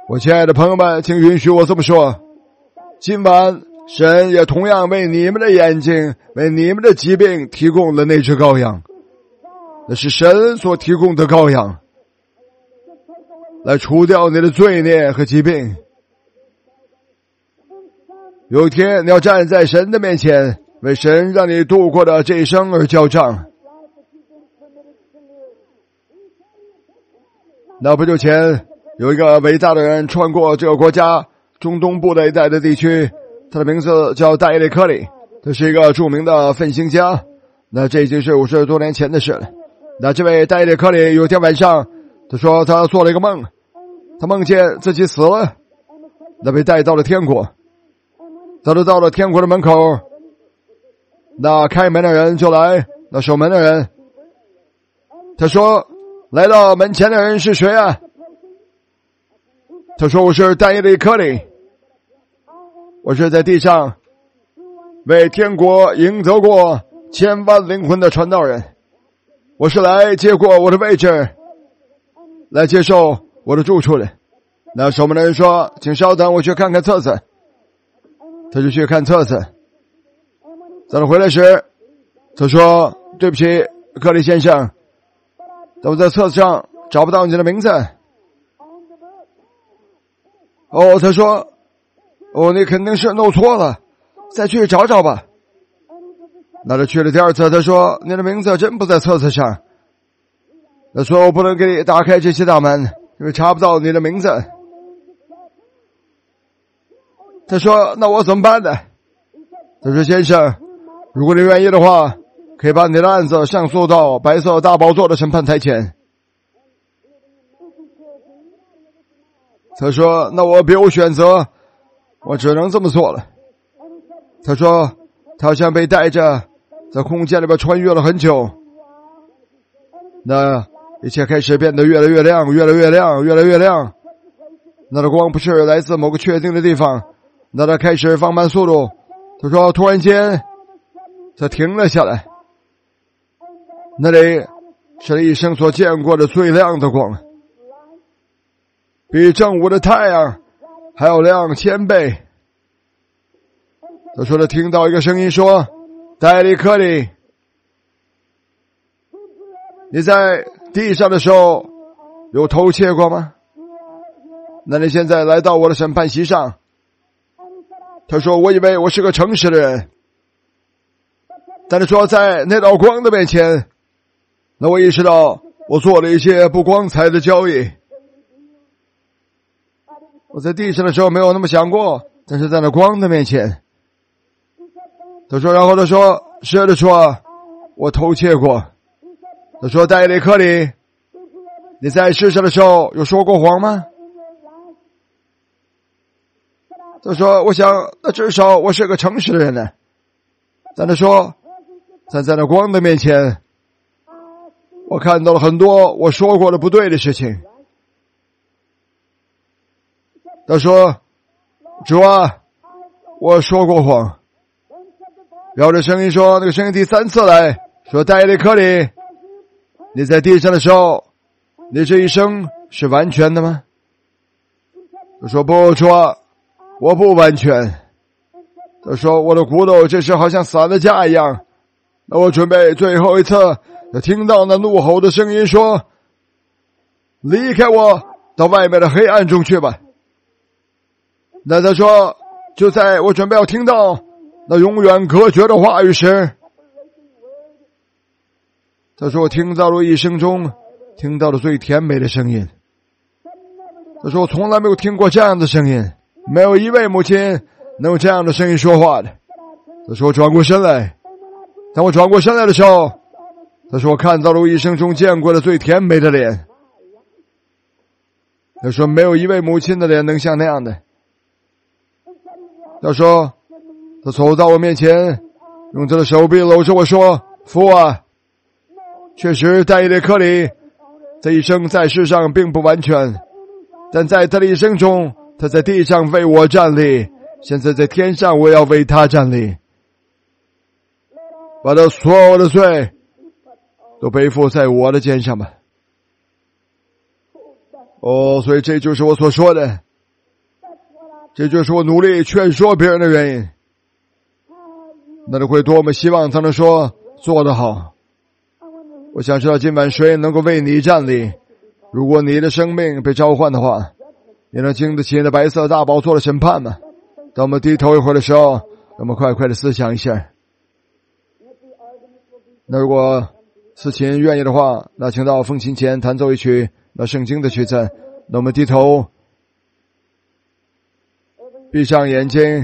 我亲爱的朋友们，请允许我这么说，今晚神也同样为你们的眼睛，为你们的疾病提供了那只羔羊，那是神所提供的羔羊，来除掉你的罪孽和疾病。有一天你要站在神的面前，为神让你度过的这一生而交账。那不久前有一个伟大的人穿过这个国家中东部的一带的地区，他的名字叫戴利克里，他是一个著名的奋行家。那这已经是50多年前的事了。那这位戴利克里有一天晚上，他说他做了一个梦，他梦见自己死了，那被带到了天国。他都到了天国的门口，那开门的人就来，那守门的人，他说来到门前的人是谁啊？他说我是戴利克里，我是在地上为天国赢得过千万灵魂的传道人，我是来接过我的位置，来接受我的住处的。那守门的人说请稍等，我去看看册子。他就去看册子，等他回来时，他说对不起克里先生，但我在册子上找不到你的名字。他说你肯定是弄错了，再去找找吧。那他去了第二次，他说你的名字真不在册子上。他说我不能给你打开这些大门，因为查不到你的名字。他说那我怎么办呢？他说先生，如果你愿意的话，可以把你的案子上诉到白色大宝座的审判台前。他说那我别无选择，我只能这么做了。他说他好像被带着在空间里边穿越了很久，那一切开始变得越来越亮，越来越亮，越来越亮。那的光不是来自某个确定的地方，那他开始放慢速度。他说突然间他停了下来，那里是他一生所见过的最亮的光，比正午的太阳还要亮1000倍。他说他听到一个声音说，戴利克里，你在地上的时候有偷窃过吗？那你现在来到我的审判席上。他说我以为我是个诚实的人，但是说在那道光的面前，那我意识到我做了一些不光彩的交易。我在地上的时候没有那么想过，但是在那光的面前。他说然后他说是的，说我偷窃过。他说戴利克里，你在世上的时候有说过谎吗？他说我想那至少我是个诚实的人呢。但他说站在那光的面前，我看到了很多我说过的不对的事情。他说主啊，我说过谎。然后这声音说，那个声音第3次来说，戴利克里，你在地上的时候，你这一生是完全的吗？我说不，主啊，我不完全。他说我的骨头这时好像散了架一样。那我准备最后一次听到那怒吼的声音说，离开我，到外面的黑暗中去吧。那他说就在我准备要听到那永远隔绝的话语时，他说我听到了一生中听到了最甜美的声音。他说我从来没有听过这样的声音，没有一位母亲能用这样的声音说话的。他说我转过身来，当我转过身来的时候，他说我看到了我一生中见过的最甜美的脸。他说没有一位母亲的脸能像那样的。他说他走到我面前，用他的手臂搂着我说，父啊，确实戴利克里这一生在世上并不完全，但在他的一生中，他在地上为我站立，现在在天上我要为他站立，把他所有的罪都背负在我的肩上吧。所以这就是我所说的， 这就是我努力劝说别人的原因。那你会多么希望他能说做得好。我想知道今晚谁能够为你站立。如果你的生命被召唤的话，你能经得起那白色大宝座的审判吗？当我们低头一会儿的时候，我们快快的思想一下。那如果司琴愿意的话，那请到奉琴前弹奏一曲那圣经的曲子。那我们低头，闭上眼睛。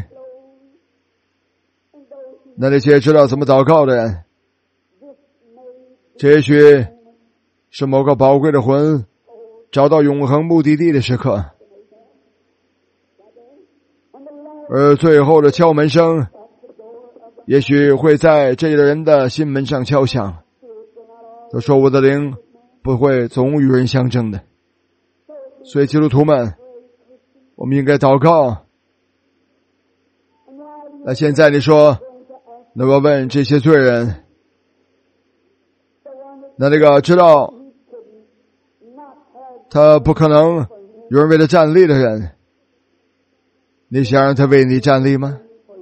那些知道怎么祷告的人，这也许是某个宝贵的魂找到永恒目的地的时刻，而最后的敲门声也许会在这个人的心门上敲响。他说我的灵不会总与人相争的。所以基督徒们，我们应该祷告。那现在你说，那我问这些罪人，那个知道他不可能有人为他站立的人，你想让他为你站立吗？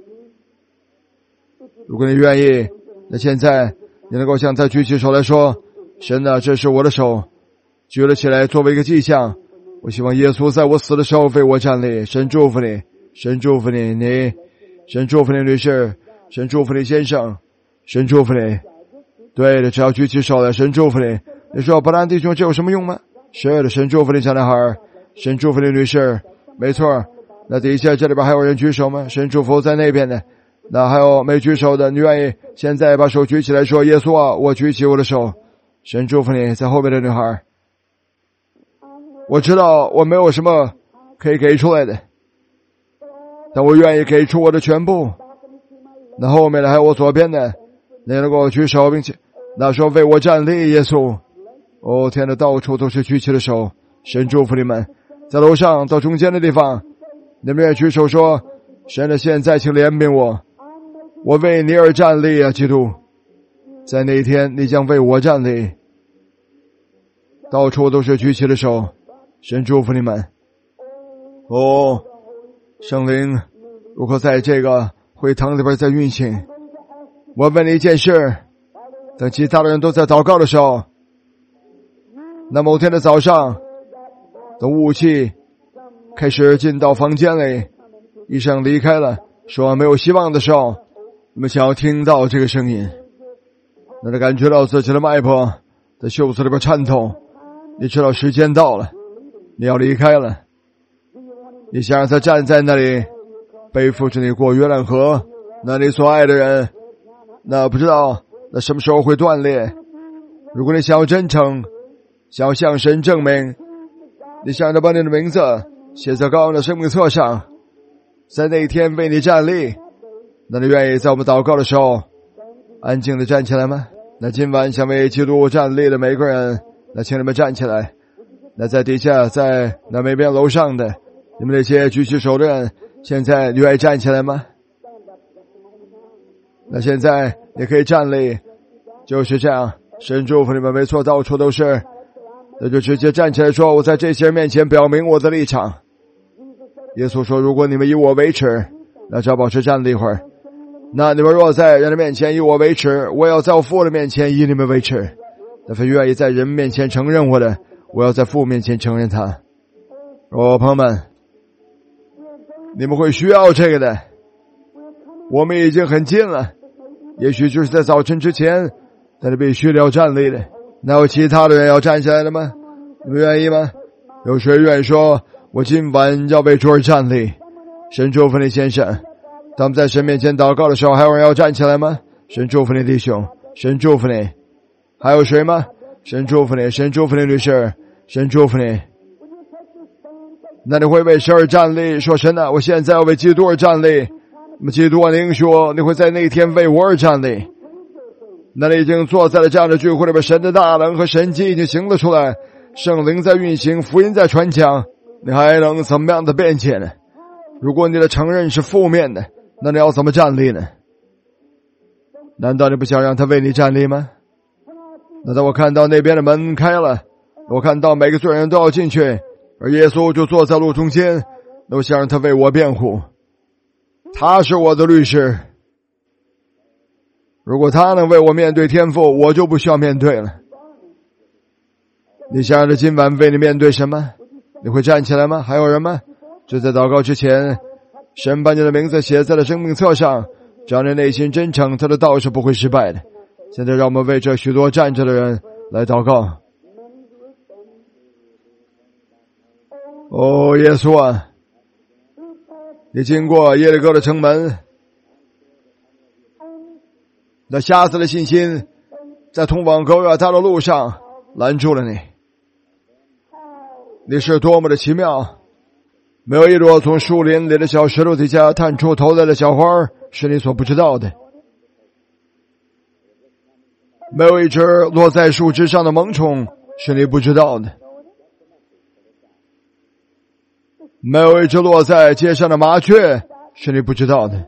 如果你愿意，那现在你能够向他举起手来说，神啊，这是我的手，举了起来作为一个迹象。我希望耶稣在我死的时候为我站立。神祝福你，神祝福你，神祝福你女士，神祝福你先生，神祝福你。对的，只要举起手来，神祝福你。你说伯兰弟兄，这有什么用吗？是的，神祝福你小男孩，神祝福你女士，没错。那底下这里边还有人举手吗？神祝福在那边的。那还有没举手的，你愿意现在把手举起来说，耶稣啊，我举起我的手。神祝福你，在后面的女孩。我知道我没有什么可以给出来的，但我愿意给出我的全部。那后面的还有我左边的，你能够举手，并且那说为我站立，耶稣。哦天哪，到处都是举起的手。神祝福你们。在楼上到中间的地方，你们也举手说，神的现在请怜悯我，我为你而站立啊，基督。在那一天你将为我站立。到处都是举起的手。神祝福你们。哦，圣灵如何在这个会堂里边在运行。我问你一件事，等其他的人都在祷告的时候，那某天的早上，等雾气开始进到房间里，医生离开了，说没有希望的时候，你们想要听到这个声音，那就感觉到自己的脉搏在袖子里边颤抖，你知道时间到了，你要离开了。你想让他站在那里背负着你过约旦河，那你所爱的人，那不知道那什么时候会断裂。如果你想要真诚，想要向神证明，你想让他把你的名字写在高昂的生命册上，在那一天为你站立，那你愿意在我们祷告的时候安静地站起来吗？那今晚想为基督站立的每个人，那请你们站起来。那在底下，在那每边楼上的你们那些举起手的人，现在你愿意站起来吗？那现在你可以站立，就是这样。神祝福你们，没错，到处都是。那就直接站起来说，我在这些人面前表明我的立场。耶稣说，如果你们以我为耻，那只要保持站立一会儿。那你们若在人的面前以我为耻，我要在我父的面前以你们为耻。那份愿意在人面前承认我的，我要在父面前承认他。朋友们，你们会需要这个的。我们已经很近了，也许就是在早晨之前，但是必须要站立的。那有其他的人要站起来的吗？你们愿意吗？有谁愿意说，我今晚要为主而站立？神祝福你先生。当我们在神面前祷告的时候，还有人要站起来吗？神祝福你弟兄，神祝福你。还有谁吗？神祝福你，神祝福你女士，神祝福你。那你会为神而站立，说神啊，我现在要为基督而站立。那么基督啊，您说你会在那一天为我而站立。那你已经坐在了这样的聚会里边，神的大能和神迹已经行了出来，圣灵在运行，福音在传讲，你还能怎么样的辩解呢？如果你的承认是负面的，那你要怎么站立呢？难道你不想让他为你站立吗？那当我看到那边的门开了，我看到每个罪人都要进去，而耶稣就坐在路中间， 我想让他为我辩护。他是我的律师。如果他能为我面对天父，我就不需要面对了。你想着今晚为你面对什么？你会站起来吗？还有人吗？就在祷告之前，神把你的名字写在了生命册上，只要你内心真诚，他的道是不会失败的。现在让我们为这许多站着的人来祷告。哦，耶稣啊，你经过耶利哥的城门，那瞎子的信心在通往狗亚他的路上拦住了你。你是多么的奇妙，没有一朵从树林里的小石头底下探出头来的小花是你所不知道的，没有一只落在树枝上的萌虫是你不知道的，没有一只落在街上的麻雀是你不知道的。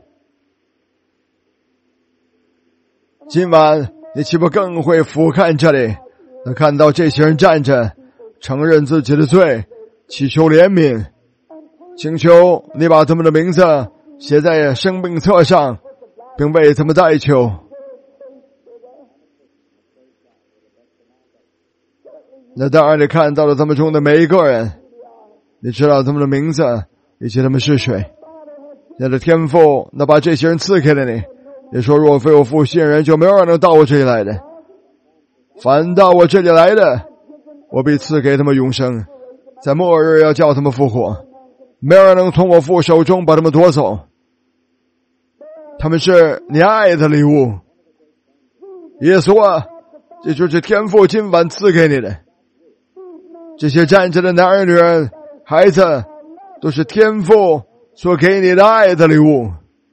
今晚你岂不更会俯瞰这里，能看到这些人站着承认自己的罪，祈求怜悯，请求你把他们的名字写在生命册上，并为他们代求。那当然你看到了他们中的每一个人，你知道他们的名字以及他们是谁。你的天父那把这些人赐给了你，也说若非我父信人，就没有人能到我这里来的，凡到我这里来的，我必赐给他们永生，在末日要叫他们复活，没有人能从我父手中把他们夺走。他们是你爱的礼物，耶稣啊，这就是天父今晚赐给你的。这些站着的男人、女人、孩子，都是天父所给你的爱的礼物。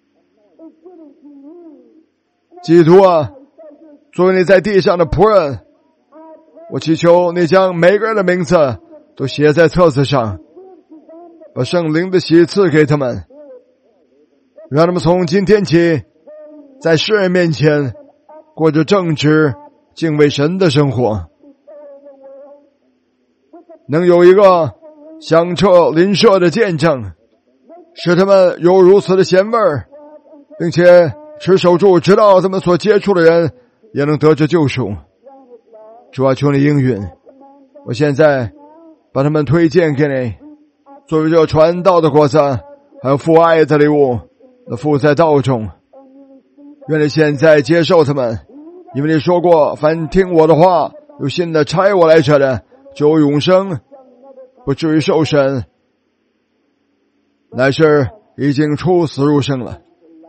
基督啊，作为你在地上的仆人，我祈求你将每个人的名字都写在册子上，把圣灵的喜赐给他们，让他们从今天起在世人面前过着正直敬畏神的生活，能有一个响彻邻舍的见证，使他们有如此的咸味儿，并且持守住直到他们所接触的人也能得着救赎。主啊，求你应允，我现在把他们推荐给你，作为这传道的果子，还有父爱的礼物，那父在道中。愿你现在接受他们，因为你说过，凡听我的话有信的差我来者的，就有永生，不至于受审，乃是已经出死入生了。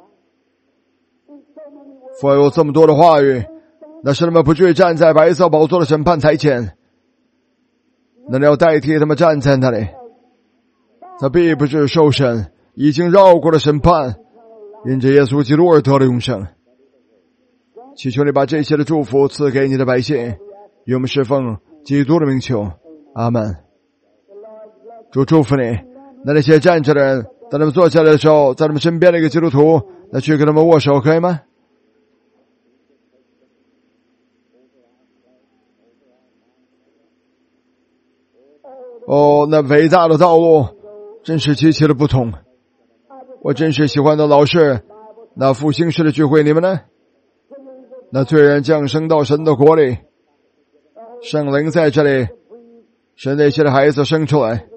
父有这么多的话语，那是他们不至于站在白色宝座的审判台前，那你要代替他们站在那里，他必不至于受审，已经绕过了审判，因着耶稣基督而得了永生。祈求你把这些的祝福赐给你的百姓，与我们侍奉基督的名求，阿们。主祝福你。那些站着的人，当他们坐下来的时候，在他们身边的一个基督徒，那去跟他们握手，可以吗？哦，那伟大的道路真是极其的不同。我真是喜欢的老师，那复兴式的聚会，你们呢？那罪人降生到神的国里，圣灵在这里，使那些的孩子生出来。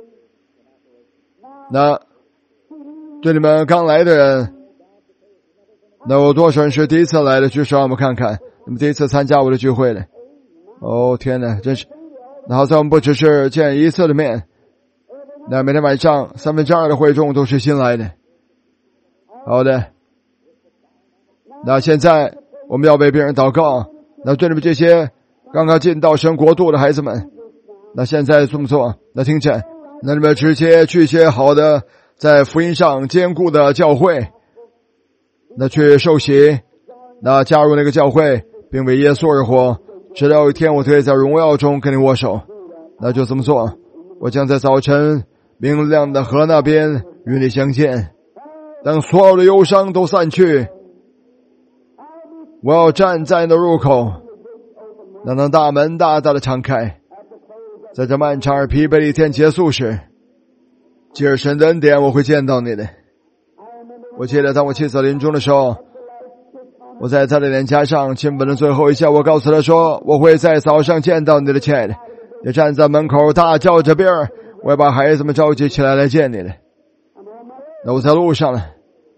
那对你们刚来的人，那有多少人是第一次来的？举手让我们看看，你们第一次参加我的聚会的。哦，天哪，真是。那好像我们不只是见一次的面，那每天晚上2/3的会众都是新来的。好的，那现在我们要为别人祷告。那对你们这些刚刚进到神国度的孩子们，那现在这么做，那听见，那你们直接去一些好的在福音上坚固的教会，那去受洗，那加入那个教会，并为耶稣而活，直到有一天我可以在荣耀中跟你握手。那就这么做，我将在早晨明亮的河那边与你相见。当所有的忧伤都散去，我要站在那入口，那当大门大大的敞开，在这漫长而疲惫的一天结束时， 借着神的恩典，我会见到你的。我记得当我妻子临终的时候，我在她的脸颊上亲吻了最后一下，我告诉她说，我会在早上见到你的，亲爱的。也站在门口大叫着边儿，我要把孩子们召集起来见你的。那我在路上了，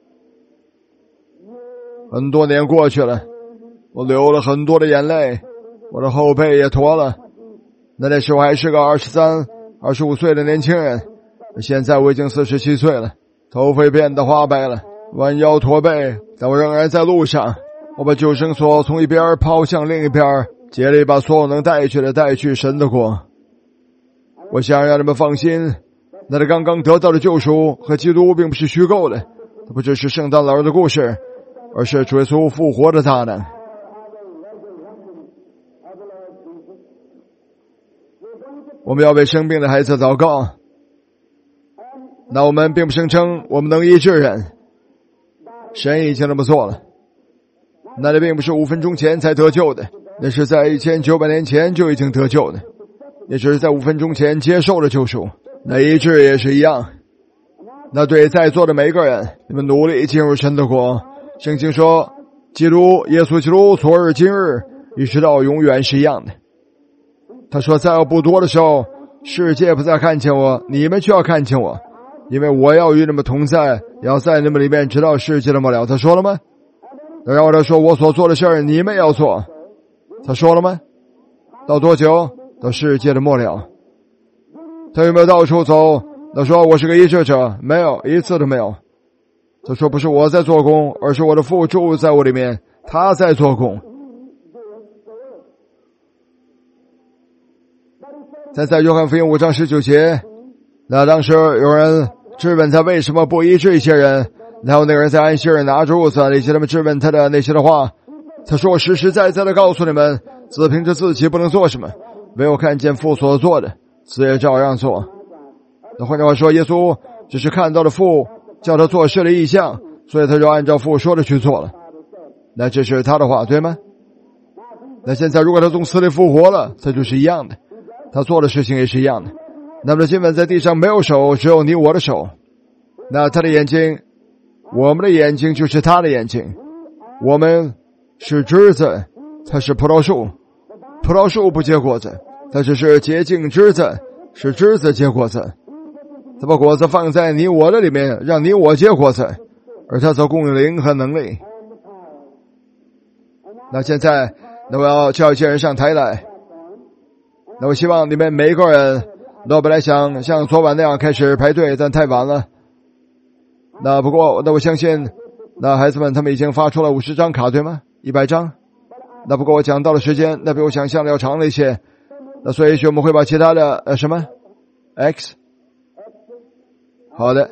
很多年过去了，我流了很多的眼泪，我的后背也驼了。那时候还是个23、25岁的年轻人，现在我已经47岁了，头发变得花白了，弯腰驼背，但我仍然在路上。我把救生索从一边抛向另一边，竭力把所有能带去的带去神的国。我想让你们放心，那他刚刚得到的救赎和基督并不是虚构的，它不只是圣诞老人的故事，而是主耶稣复活的大能。我们要为生病的孩子祷告。那我们并不声称我们能医治人，神已经那么做了。那里并不是5分钟前才得救的，那是在1900年前就已经得救的，也只是在5分钟前接受了救赎。那医治也是一样。那对在座的每一个人，你们努力进入神的国。圣经说，基督耶稣基督昨日今日一直到永远是一样的。他说，在我不多的时候，世界不再看见我，你们却要看见我，因为我要与你们同在，要在你们里面直到世界的末了。他说了吗？然后他说，我所做的事儿你们要做。他说了吗？到多久？到世界的末了。他有没有到处走？他说，我是个医治者，没有，一次都没有。他说，不是我在做工，而是我的父住在我里面，他在做工。在约翰福音5章19节，那当时有人质问他为什么不医治一些人，然后那个人在安息日拿着褥子，那些他们质问他的那些的话，他说，我实实在在的告诉你们，子凭着自己不能做什么，唯有看见父所做的，子也照样做。那换句话说，耶稣只是看到了父叫他做事的意象，所以他就按照父说的去做了。那这是他的话，对吗？那现在如果他从死里复活了，他就是一样的，他做的事情也是一样的。那么今晚在地上没有手，只有你我的手。那他的眼睛，我们的眼睛就是他的眼睛。我们是枝子，他是葡萄树。葡萄树不结果子，它只是结净枝子，是枝子结果子。他把果子放在你我的里面，让你我结果子，而他则供应灵和能力。那现在，那我要叫一些人上台来。那我希望你们每一个人，那我本来想像昨晚那样开始排队，但太晚了。那不过，那我相信，那孩子们他们已经发出了50张卡，对吗？100张。那不过我讲到的时间，那比我想象的要长了一些。那所以也许我们会把其他的什么 X。好的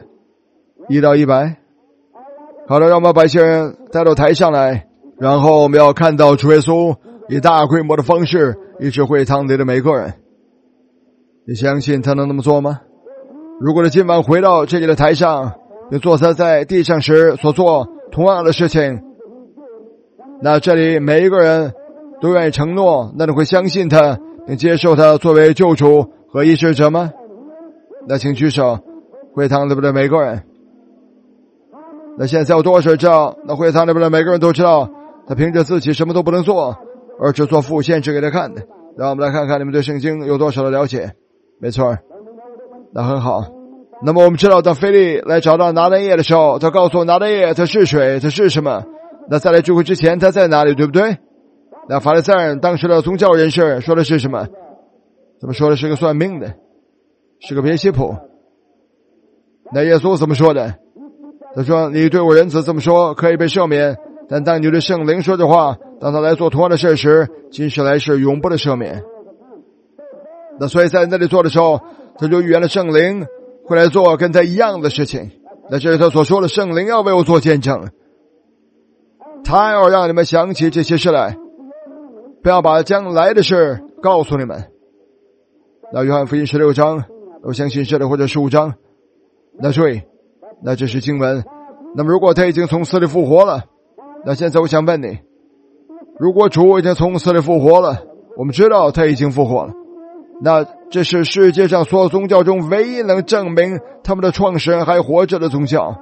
，1到100。好的，让我们把一些人带到台上来，然后我们要看到主耶稣以大规模的方式医治会堂里的每个人。你相信他能那么做吗？如果他今晚回到这里的台上，并做他在地上时所做同样的事情，那这里每一个人都愿意承诺，那你会相信他并接受他作为救主和医治者吗？那请举手，会堂里边的每个人。那现在有多少人知道，那会堂里边的每个人都知道，他凭着自己什么都不能做，而只做父献制给他看的。让我们来看看你们对圣经有多少的了解。没错，那很好。那么我们知道，当腓力来找到拿但业的时候，他告诉拿但业他是谁，他是什么。那在来聚会之前他在哪里，对不对？那法利赛人当时的宗教人士说的是什么？怎么说的？是个算命的，是个别西卜。那耶稣怎么说的？他说，你对我人子这么说可以被赦免，但当你对圣灵说的话，当他来做同样的事时，今世来世永不的赦免。那所以在那里做的时候，他就预言了圣灵会来做跟他一样的事情。那这是他所说的，圣灵要为我做见证，他要让你们想起这些事来，不要把将来的事告诉你们。那约翰福音16章，我相信是的，或者15章。那注意，那这是经文。那么如果他已经从死里复活了，那现在我想问你，如果主已经从死里复活了，我们知道他已经复活了， 那这是世界上所有宗教中唯一能证明他们的创始人还活着的宗教。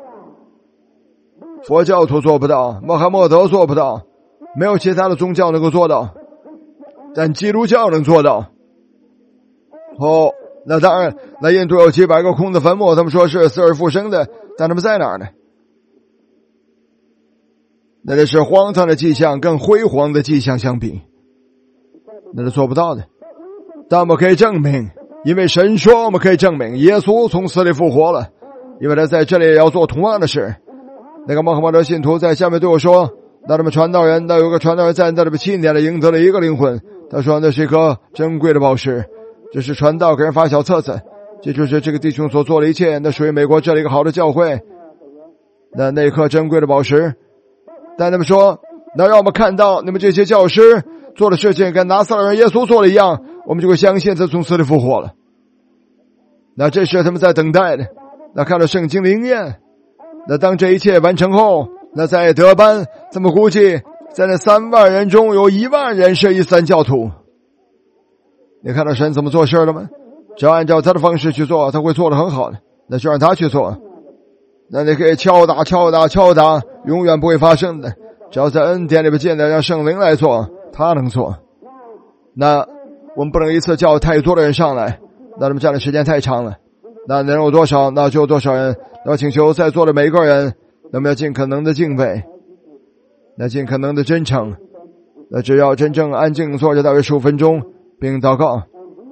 佛教徒做不到，穆罕默德做不到，没有其他的宗教能够做到，但基督教能做到。那当然，那印度有几百个空的坟墓，他们说是死而复生的，但他们在哪儿呢？那这是荒唐的迹象，跟辉煌的迹象相比，那是做不到的。但我们可以证明，因为神说我们可以证明耶稣从死里复活了，因为他在这里也要做同样的事。那个穆罕默德信徒在下面对我说，那他们传道人，那有个传道人在那里7年了，赢得了1个灵魂。他说那是一颗珍贵的宝石，这是传道给人发小册子，这就是这个弟兄所做的一切，那属于美国这里一个好的教会。那颗珍贵的宝石，但他们说，那让我们看到你们这些教师做的事情跟拿撒勒人耶稣做的一样，我们就会相信他从死里复活了。那这是他们在等待的，那看到圣经的应验。那当这一切完成后，那在德班，他们估计在那3万人中有1万人是伊斯兰教徒。你看到神怎么做事了吗？只要按照他的方式去做，他会做得很好的，那就让他去做。那你可以敲打，永远不会发生的。只要在恩典里边见到让圣灵来做，他能做。那我们不能一次叫太多的人上来，那他们站的时间太长了。那能有多少，那就有多少人。要请求在座的每一个人，那么要尽可能的敬畏，那尽可能的真诚，那只要真正安静坐着大约15分钟，并祷告。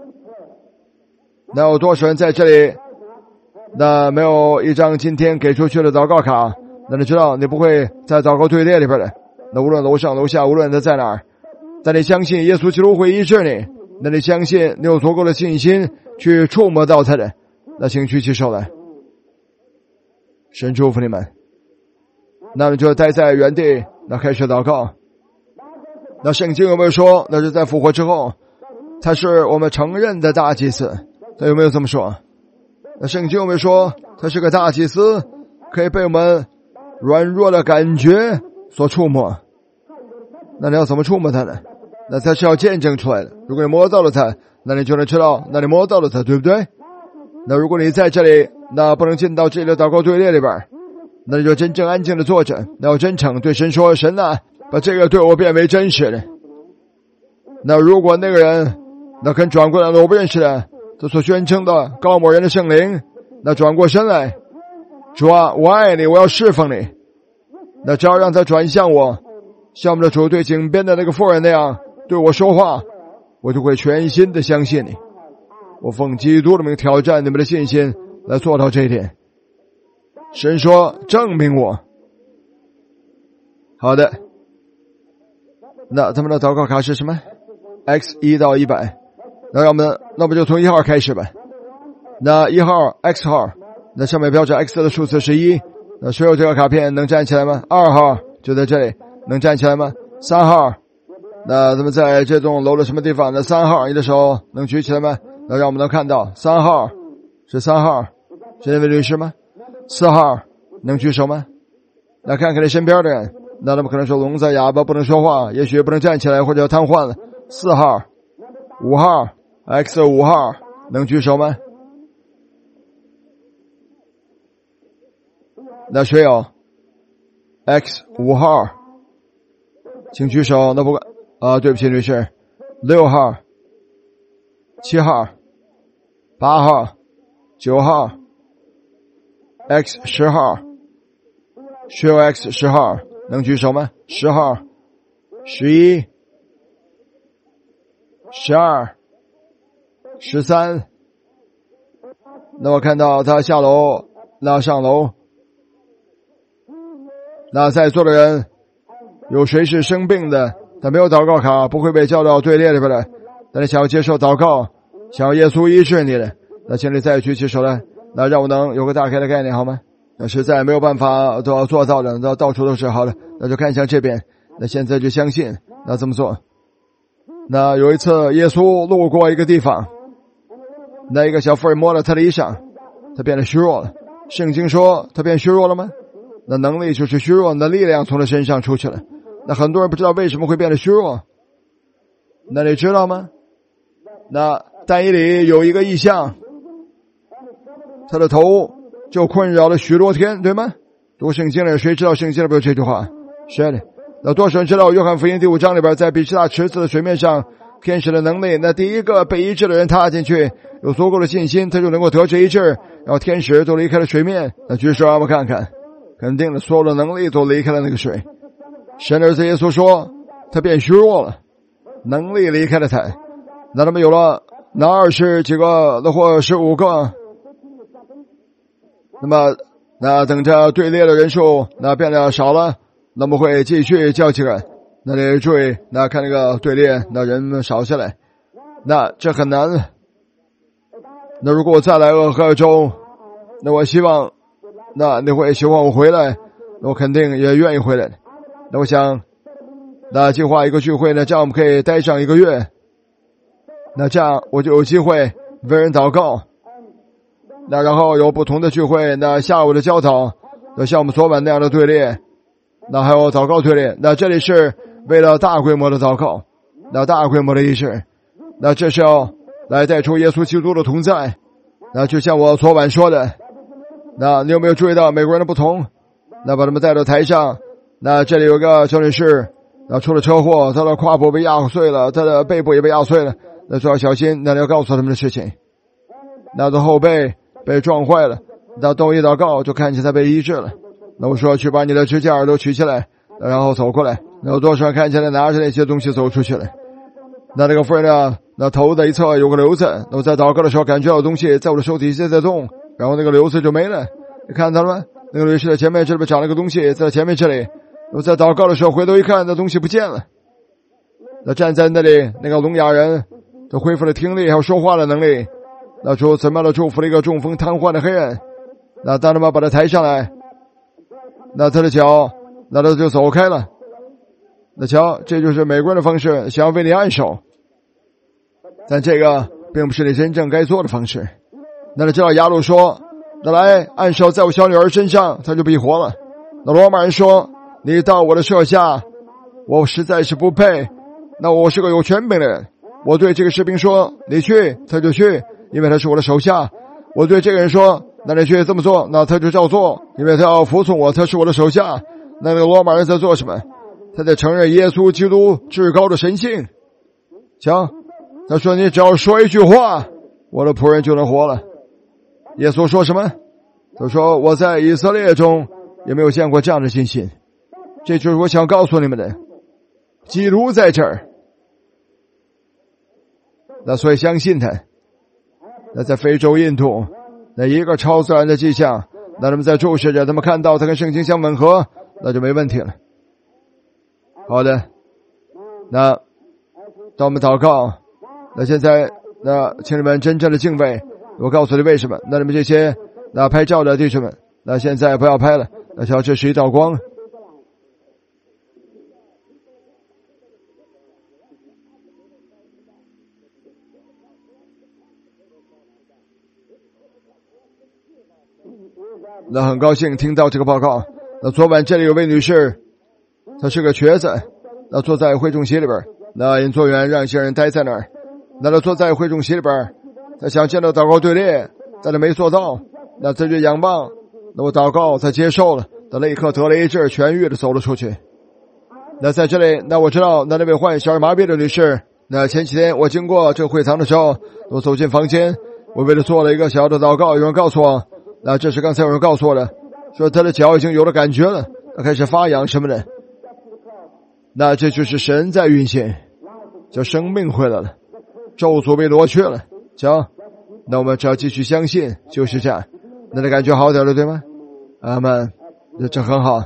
那有多少人在这里，那没有一张今天给出去的祷告卡，那你知道你不会在祷告队列里边的。那无论楼上楼下，无论他在哪儿，但你相信耶稣基督会医治你，那你相信你有足够的信心去触摸到他的，那请举起手来。神祝福你们。那么就待在原地，那开始祷告。那圣经有没有说，那是在复活之后，他是我们承认的大祭司？他有没有这么说？那圣经有没有说，他是个大祭司，可以被我们软弱的感觉所触摸？那你要怎么触摸他呢？那他是要见证出来的。如果你摸到了他，那你就能知道，那你摸到了他，对不对？那如果你在这里，那不能进到这里的祷告队列里边，那就真正安静的坐着，那要真诚对神说，神啊，把这个对我变为真实的。那如果那个人那肯转过来了，我不认识的，他所宣称的高某人的圣灵，那转过身来，主啊，我爱你，我要侍奉你。那只要让他转向我，像我们的主对井边的那个妇人那样对我说话，我就会全心的相信你。我奉基督的名挑战你们的信心，来做到这一点。神说，证明我。好的，那他们的祷告卡是什么？ X1 到100。那让我们，那我们就从1号开始吧。那1号 X 号，那上面标着 X 的数字是1。那谁有这个卡片能站起来吗？2号就在这里，能站起来吗？3号，那咱们在这栋楼的什么地方？那3号，你的手能举起来吗？那让我们能看到3号是3号，是那位律师吗？4号能举手吗？那看看你身边的人，那他们可能说聋子哑巴不能说话，也许不能站起来或者瘫痪了。4号、5号 X 5号能举手吗？那谁有 X 5号请举手。那不管对不起律师。6号、7号、8号、9号 X 10号，谁有 X 10号能举手吗？10号、11、12、13。那我看到他下楼，那上楼。那在座的人有谁是生病的，他没有祷告卡，不会被叫到队列里边的，但你想要接受祷告，想要耶稣医治你的，那请你再举起手来，那让我能有个大概的概念好吗？那实在没有办法都要做到的，那到处都是。好的，那就看向这边。那现在就相信，那怎么做？那有一次耶稣路过一个地方，那一个小妇人摸了他的衣裳，他变得虚弱了。圣经说他变虚弱了吗？那能力就是虚弱，那力量从他身上出去了。那很多人不知道为什么会变得虚弱，那你知道吗？那但以理有一个异象，他的头就困扰了许多天，对吗？读圣经的人谁知道圣经里边有这句话？是的。那多少人知道约翰福音第5章里边，在比希大池子的水面上，天使的能力，那第一个被医治的人踏进去，有足够的信心，他就能够得治医治，然后天使都离开了水面。那举手让我们看看，肯定的，所有的能力都离开了那个水。神的儿子耶稣说他变虚弱了，能力离开了他。那他们有了那20几个或15个，那么那等着队列的人数那变得少了，那么会继续叫几个。那你注意，那看那个队列，那人们少下来，那这很难。那如果我再来俄亥俄州，那我希望，那你会希望我回来，那我肯定也愿意回来。那我想，那计划一个聚会呢，这样我们可以待上1个月。那这样我就有机会为人祷告。那然后有不同的聚会，那下午的教导，那像我们昨晚那样的队列，那还有祷告队列。那这里是为了大规模的祷告，那大规模的仪式，那这是要来带出耶稣基督的同在。那就像我昨晚说的，那你有没有注意到美国人的不同？那把他们带到台上，那这里有个小女士，那出了车祸，她的胯部被压碎了，她的背部也被压碎了，那就要小心，那你要告诉他们的事情。那的后背被撞坏了，那都一祷告就看见他被医治了。那我说去把你的支架都取起来，然后走过来。那有多少人看起来拿着那些东西走出去了？那这个妇人呢，那头的一侧有个瘤子，那我在祷告的时候感觉到东西在我的手底下在动，然后那个瘤子就没了。你看到了吗？那个女士的前面这里边长了个东西在前面这里，我在祷告的时候回头一看，那东西不见了。那站在那里那个聋哑人都恢复了听力还有说话的能力，那主怎么样的祝福了一个中风瘫痪的黑人。那当他们把他抬上来，那他的脚那他就走开了。那瞧，这就是美国人的方式，想要为你按手，但这个并不是你真正该做的方式。那你知道雅鲁说，那来按手在我小女儿身上，他就必活了。那罗马人说，你到我的舍下，我实在是不配，那我是个有权柄的人，我对这个士兵说你去，他就去，因为他是我的手下。我对这个人说，那你去这么做，那他就照做，因为他要服从我，他是我的手下。那个罗马人在做什么？他在承认耶稣基督至高的神性。瞧，他说你只要说一句话，我的仆人就能活了。耶稣说什么？他说我在以色列中也没有见过这样的信心。这就是我想告诉你们的，基督在这儿。那所以相信他。那在非洲印度，那一个超自然的迹象，那他们在注视着，他们看到他跟圣经相吻合，那就没问题了。好的，那当我们祷告，那现在那请你们真正的敬畏，我告诉你为什么。那你们这些那拍照的弟兄们，那现在不要拍了，那瞧这是一道光。那很高兴听到这个报告。那昨晚这里有位女士，她是个瘸子，那坐在会众席里边，那引座员让一些人待在那儿，那她坐在会众席里边，她想见到祷告队列，但她没做到，那她就仰望，那我祷告她接受了，她立刻得了医治，痊愈的走了出去。那在这里，那我知道那位患小儿麻痹的女士，那前几天我经过这个会堂的时候，我走进房间，我为了做了一个小的祷告，有人告诉我，那这是刚才有人告诉我的，说他的脚已经有了感觉了，他开始发痒什么的。那这就是神在运行，叫生命回来了，咒诅被挪去了。瞧，那我们只要继续相信，就是这样。那你感觉好点了，对吗？阿们，这很好。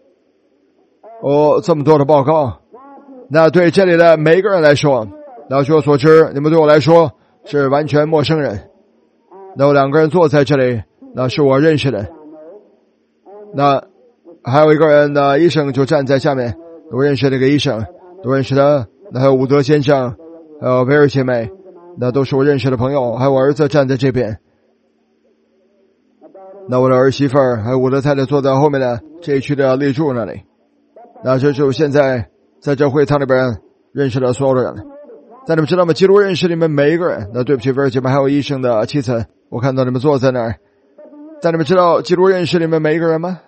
这么多的报告，那对这里的每一个人来说，那据我所知，你们对我来说是完全陌生人。那有2个人坐在这里，那是我认识的。那还有一个人的医生就站在下面，我认识这个医生，都认识他。那还有伍德先生，还有威尔姐妹，那都是我认识的朋友。还有我儿子站在这边。那我的儿媳妇儿还有我的太太坐在后面的这一区的立柱那里。那这就是现在在这会堂里边认识的所有的人。 但你们知道吗？基督认识你们每一个人。那对不起，姐妹还有医生的妻子，我看到你们坐在那儿。但你们知道基督认识你们每一个人吗？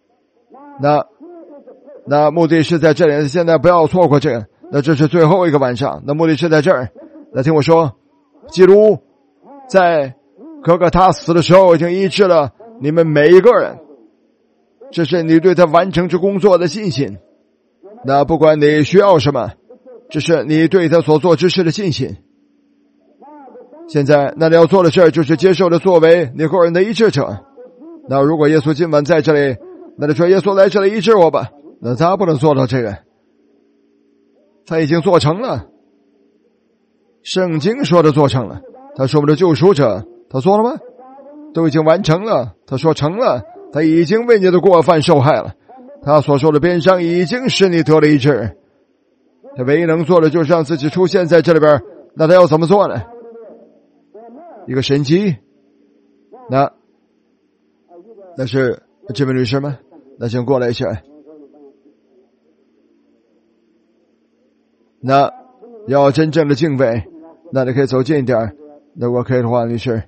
那目的是在这里，现在不要错过这个。那这是最后一个晚上，那目的是在这儿。那听我说，基督在哥哥他死的时候已经医治了你们每一个人，这是你对他完成这工作的信心。那不管你需要什么，这是你对他所做之事的信心。现在那你要做的事就是接受的作为你个人的医治者。那如果耶稣今晚在这里，那你说耶稣来这里医治我吧，那他不能做到这个，他已经做成了。圣经说的做成了，他是我们的救赎者，他做了吗？都已经完成了，他说成了，他已经为你的过犯受害了，他所受的鞭伤已经使你得了医治。他唯一能做的就是让自己出现在这里边，那他要怎么做呢？一个神迹。那是这位女士吗？那请过来一下。那要真正的敬畏，那你可以走近一点，如果可以的话，女士。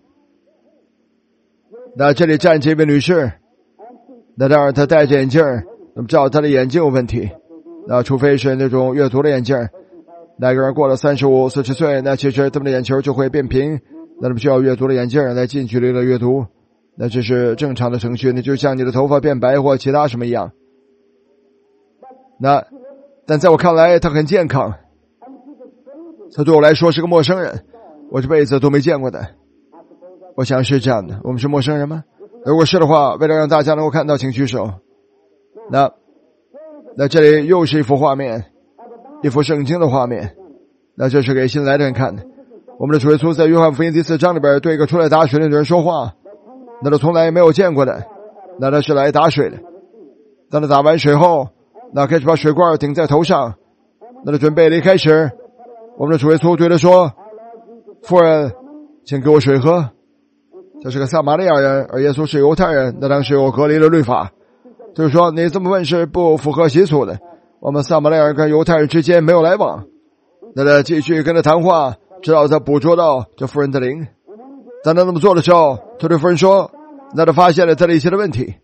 那这里站这位女士，那当然她戴着眼镜，那么知道她的眼睛有问题。那除非是那种阅读的眼镜，那个人过了35、40岁，那其实他们的眼球就会变平，那他们需要阅读的眼镜来近距离的阅读，那这是正常的程序，那就像你的头发变白或其他什么一样。但在我看来他很健康，他对我来说是个陌生人，我这辈子都没见过的。我想是这样的，我们是陌生人吗？如果是的话，为了让大家能够看到，请举手。那这里又是一幅画面，一幅圣经的画面。那这是给新来的人看的。我们的主耶稣在约翰福音第4章里边对一个出来打水的女人说话，那他从来没有见过的，那他是来打水的。当他打完水后，那开始把水罐顶在头上，那他准备离开时，我们的主耶稣对他说：“夫人，请给我水喝。”这是个撒玛利亚人，而耶稣是犹太人，那当时有隔离的律法，就是说你这么问是不符合习俗的。我们撒玛利亚人跟犹太人之间没有来往。那他继续跟他谈话，直到他捕捉到这妇人的灵。当他那么做的时候，他对妇人说，那他发现了他的一些的问题。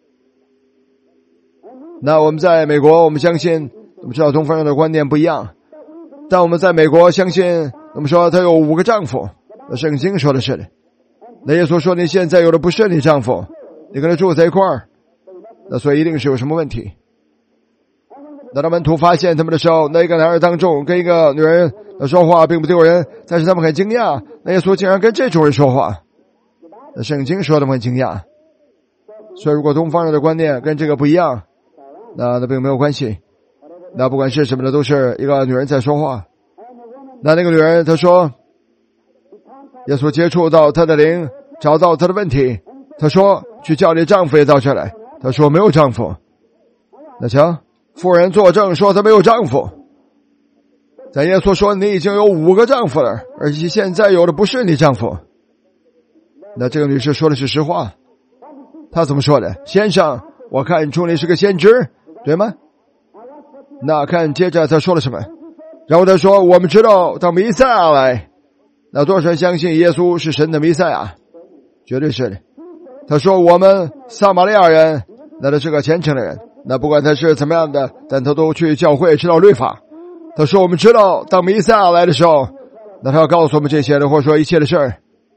那我们在美国，我们相信，我们知道东方人的观念不一样，但我们在美国相信，我们说他有5个丈夫，那圣经说的是的。那耶稣说你现在有的不是你丈夫，你跟他住在一块儿，那所以一定是有什么问题。那当门徒发现他们的时候，那一个男人当众跟一个女人说话并不丢人，但是他们很惊讶，那耶稣竟然跟这种人说话。那圣经说他们很惊讶。所以如果东方人的观念跟这个不一样，那并没有关系。那不管是什么的，都是一个女人在说话。那个女人她说，耶稣接触到她的灵，找到她的问题，她说去叫你丈夫也到这来。她说没有丈夫。那瞧，妇人作证说她没有丈夫。但耶稣说你已经有5个丈夫了，而且现在有的不是你丈夫。那这个女士说的是实话。她怎么说的？先生，我看出你是个先知，对吗？那看接着她说了什么？然后她说我们知道当弥赛亚来。那多少人相信耶稣是神的弥赛亚？绝对是的。他说我们撒玛利亚人，那他是个虔诚的人，那不管他是怎么样的，但他都去教会知道律法。他说我们知道当弥赛亚来的时候，那他要告诉我们这些的，或者说一切的事儿。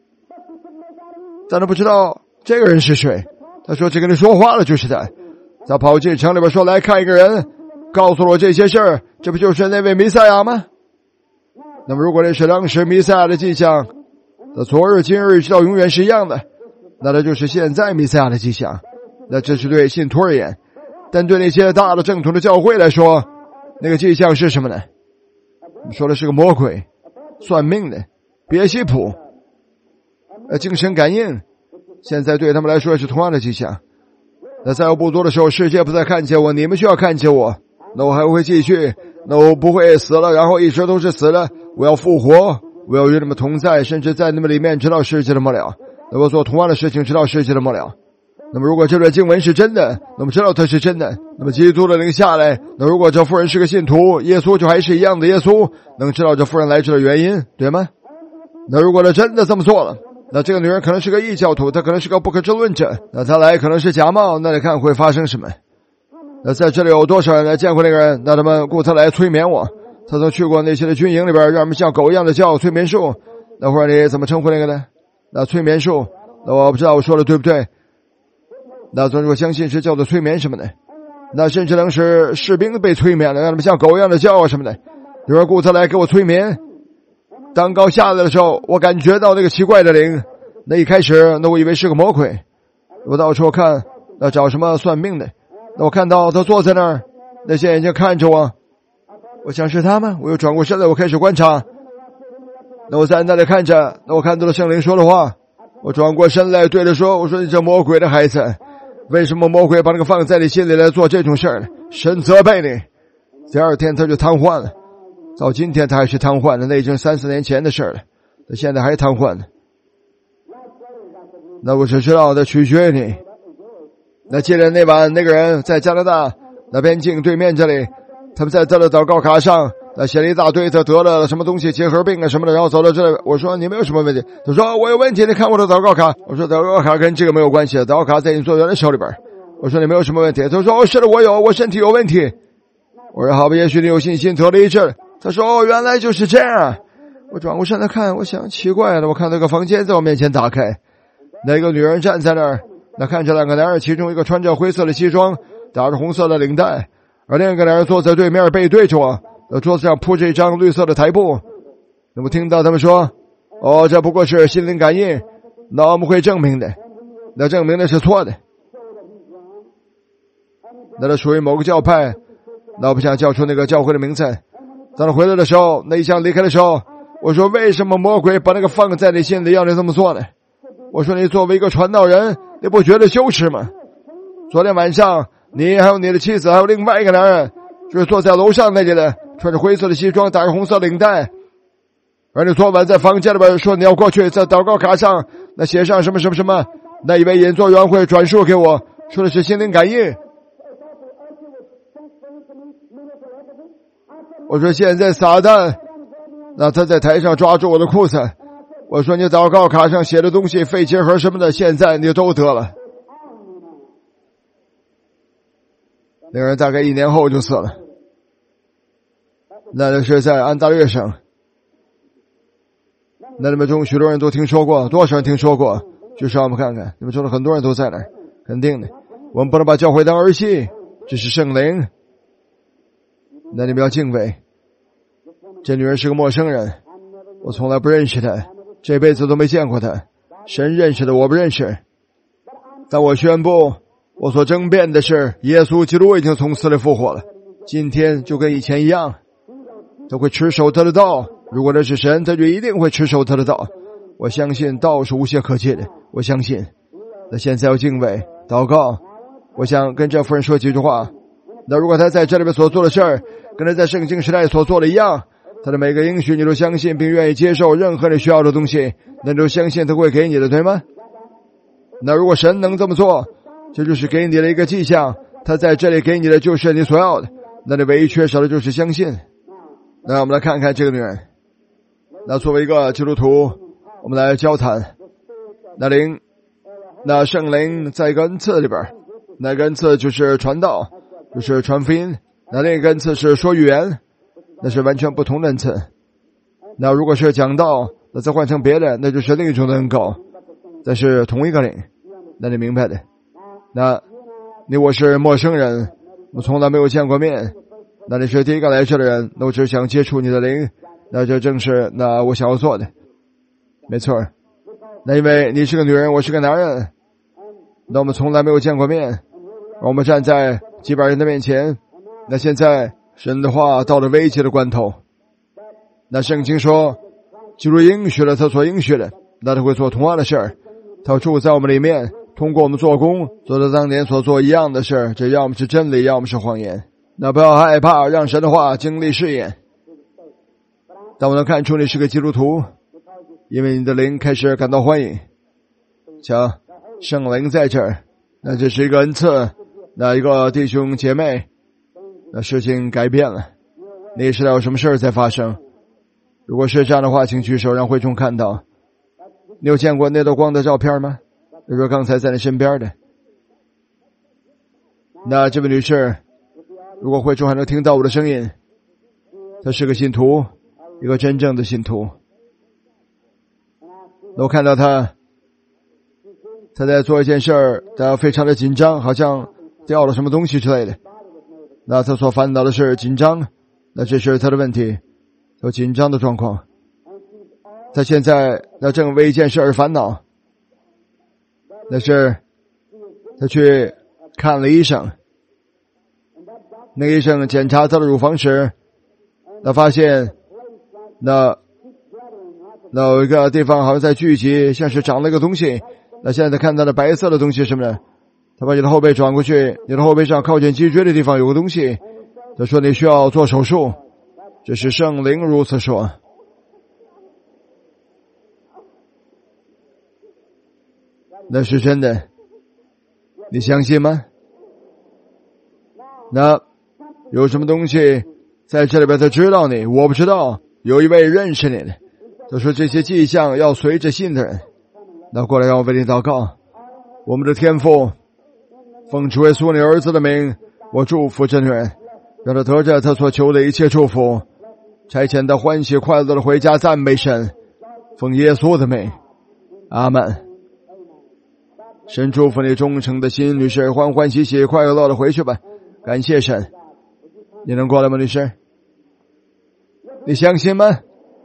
但他不知道这个人是谁。他说这跟你说话了就是他。他跑进城里边说来看一个人，告诉了我这些事儿，这不就是那位弥赛亚吗？那么如果那是当时弥赛亚的迹象，那昨日今日直到永远是一样的，那这就是现在弥赛亚的迹象。那这是对信徒而言，但对那些大的正统的教会来说，那个迹象是什么呢？说的是个魔鬼，算命的，别西卜，精神感应，现在对他们来说是同样的迹象。那在我不多的时候，世界不再看见我，你们需要看见我，那我还会继续，那我不会死了，然后一直都是死了，我要复活，我要与你们同在，甚至在你们里面直到世界的末了。那我做同样的事情直到世界的末了。 那么如果这段经文是真的，那么知道它是真的，那么基督的灵下来，那如果这妇人是个信徒，耶稣就还是一样的耶稣，能知道这妇人来这的原因，对吗？那如果他真的这么做了，那这个女人可能是个异教徒，她可能是个不可知论者，那她来可能是假冒，那你看会发生什么？那在这里有多少人来见过那个人？那他们雇他来催眠我，他曾去过那些的军营里边，让人们像狗一样的叫催眠术。那会儿你怎么称呼那个呢？那催眠术，那我不知道我说的对不对？那总之我相信是叫做催眠什么的。那甚至能使士兵被催眠了，让他们像狗一样的叫啊什么的。有人雇他来给我催眠。当刚下来的时候，我感觉到那个奇怪的灵。那一开始，那我以为是个魔鬼。我到处看，那找什么算命的。那我看到他坐在那儿，那些眼睛看着我。我想是他吗？我又转过身来，我开始观察。那我在那里看着，那我看到了圣灵说的话。我转过身来对他说，我说你这魔鬼的孩子，为什么魔鬼把那个放在你心里来做这种事儿呢？神责备你。第二天他就瘫痪了，到今天他还是瘫痪的，那已经3-4年前的事了，他现在还瘫痪呢。那我只知道他取决于你。那记得那晚那个人在加拿大那边境对面这里，他们在他的祷告卡上那写了一大堆他得了什么东西结核病啊什么的，然后走到这里，我说你没有什么问题，他说我有问题，你看我的祷告卡。我说祷告卡跟这个没有关系，祷告卡在你做员的手里边。我说你没有什么问题，他说是的我身体有问题。我说好吧，也许你有信心得了一治。他说原来就是这样。我转过身来看，我想奇怪了，我看那个房间在我面前打开，那个女人站在那儿，那看着两个男人，其中一个穿着灰色的西装，打着红色的领带，而另一个男人坐在对面背对着我，桌子上铺着一张绿色的台布。那么听到他们说这不过是心灵感应，那我们会证明的，那证明的是错的，那它属于某个教派，那我不想叫出那个教会的名字。当他回来的时候，那一想离开的时候，我说为什么魔鬼把那个放在你心里要你这么做呢？我说你作为一个传道人，你不觉得羞耻吗？昨天晚上你还有你的妻子还有另外一个男人，就是坐在楼上那里的，穿着灰色的西装，打着红色领带，而你昨晚在房间里边说你要过去，在祷告卡上那写上什么什么什么，那一位演奏员会转述给我，说的是心灵感应。我说现在撒旦，那他在台上抓住我的裤子，我说你祷告卡上写的东西肺结核什么的，现在你都得了。那个人大概1年后就死了，那是在安大略省。那你们中许多人都听说过，多少人听说过？举手我们看看，你们中的很多人都在那儿，肯定的。我们不能把教会当儿戏，这是圣灵。那你们要敬畏。这女人是个陌生人，我从来不认识她，这辈子都没见过她，神认识的我不认识。但我宣布，我所争辩的是耶稣基督已经从死里复活了，今天就跟以前一样，他会持守他的道。如果这是神，他就一定会持守他的道。我相信道是无懈可击的，我相信。那现在要敬畏祷告。我想跟这夫人说几句话。那如果他在这里面所做的事儿跟他在圣经时代所做的一样，他的每个应许你都相信并愿意接受，任何你需要的东西那你都相信他会给你的，对吗？那如果神能这么做，这就是给你的一个迹象，他在这里给你的就是你所要的，那你唯一缺少的就是相信。那我们来看看这个女人。那作为一个基督徒，我们来交谈。那圣灵在一个恩赐里边，那个恩赐就是传道，就是传福音。那另一个恩赐是说语言，那是完全不同的恩赐。那如果是讲道，那再换成别的，那就是另一种的恩膏，但是同一个灵。那你明白的。那我是陌生人，我从来没有见过面。那你是第一个来这的人，那我只想接触你的灵，那这正是那我想要做的。没错。那因为你是个女人，我是个男人，那我们从来没有见过面，我们站在几百人的面前。那现在神的话到了危急的关头，那圣经说基督应许了他所应许的，那他会做同样的事儿，他住在我们里面，通过我们做工，做到当年所做一样的事儿，这要么是真理，要么是谎言。那不要害怕，让神的话经历试验。但我能看出你是个基督徒，因为你的灵开始感到欢迎。瞧，圣灵在这儿， 那这是一个恩赐，那一个弟兄姐妹，那事情改变了，你知道有什么事在发生？如果是这样的话，请举手让会众看到。你有见过那道光的照片吗？比如说刚才在你身边的。那这位女士，如果会众还能听到我的声音，她是个信徒，一个真正的信徒。那我看到她在做一件事儿，她非常的紧张，好像掉了什么东西之类的。那她所烦恼的是紧张，那这是她的问题，有紧张的状况。她现在那正为一件事而烦恼，那是她去看了医生。那个医生检查她的乳房时，那发现那有一个地方好像在聚集，像是长了一个东西。那现在看到的白色的东西是什么呢？他把你的后背转过去，你的后背上靠近脊椎的地方有个东西，他说你需要做手术，这是圣灵如此说。那是真的，你相信吗？那有什么东西在这里边他知道你，我不知道，有一位认识你的，他说这些迹象要随着信的人。那过来让我为你祷告。我们的天父，奉主耶稣你儿子的名，我祝福这女人，让她得着她所求的一切祝福，差遣她欢喜快乐的回家赞美神，奉耶稣的名，阿们。神祝福你忠诚的心，女士，欢欢喜喜快快乐的回去吧，感谢神。你能过来吗，女士？你相信吗？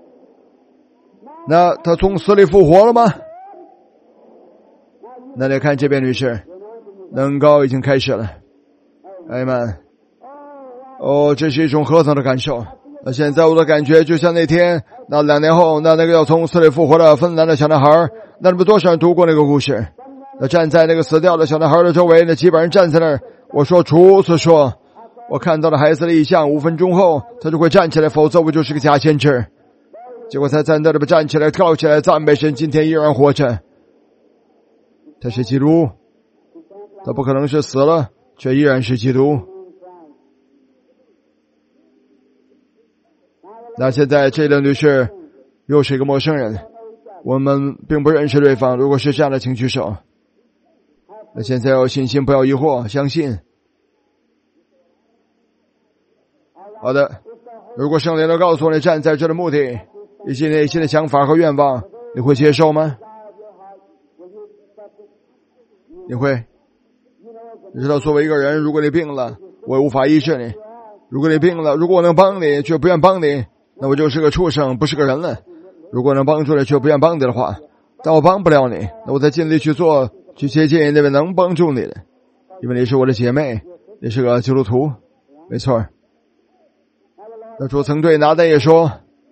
那他从死里复活了吗？那你看这边，女士，恩膏已经开始了。阿们。哦，这是一种何等的感受。那现在我的感觉就像那天，那2年后，那个要从死里复活的芬兰的小男孩，那你们多少人读过那个故事？那站在那个死掉的小男孩的周围，那几百人站在那儿。我说主所说，我看到了孩子的异象，5分钟后他就会站起来，否则我就是个假先知。结果他站在那边站起来，跳起来，赞美神，今天依然活着。他是基督，他不可能是死了，却依然是基督。那现在这位女士又是一个陌生人，我们并不认识对方，如果是这样的请举手。那现在要有信心，不要疑惑，相信。好的，如果圣灵都告诉你站在这的目的以及内心的想法和愿望，你会接受吗？你会？你知道作为一个人，如果你病了，我无法医治你。如果你病了，如果我能帮你却不愿帮你，那我就是个畜生，不是个人了。如果能帮助你却不愿帮你的话，但我帮不了你，那我再尽力去做，去接近那位能帮助你的，因为你是我的姐妹，你是个基督徒。没错。那主曾对拿单也说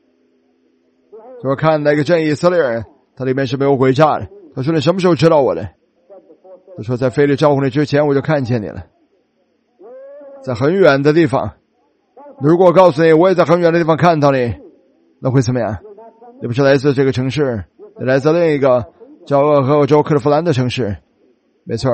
看那个真以色列人，他里面是没有诡诈的。他说你什么时候知道我的？他说在腓力招呼你之前我就看见你了，在很远的地方。如果我告诉你我也在很远的地方看到你，那会怎么样？你不是来自这个城市，你来自另一个叫俄亥俄州克利夫兰的城市。没错。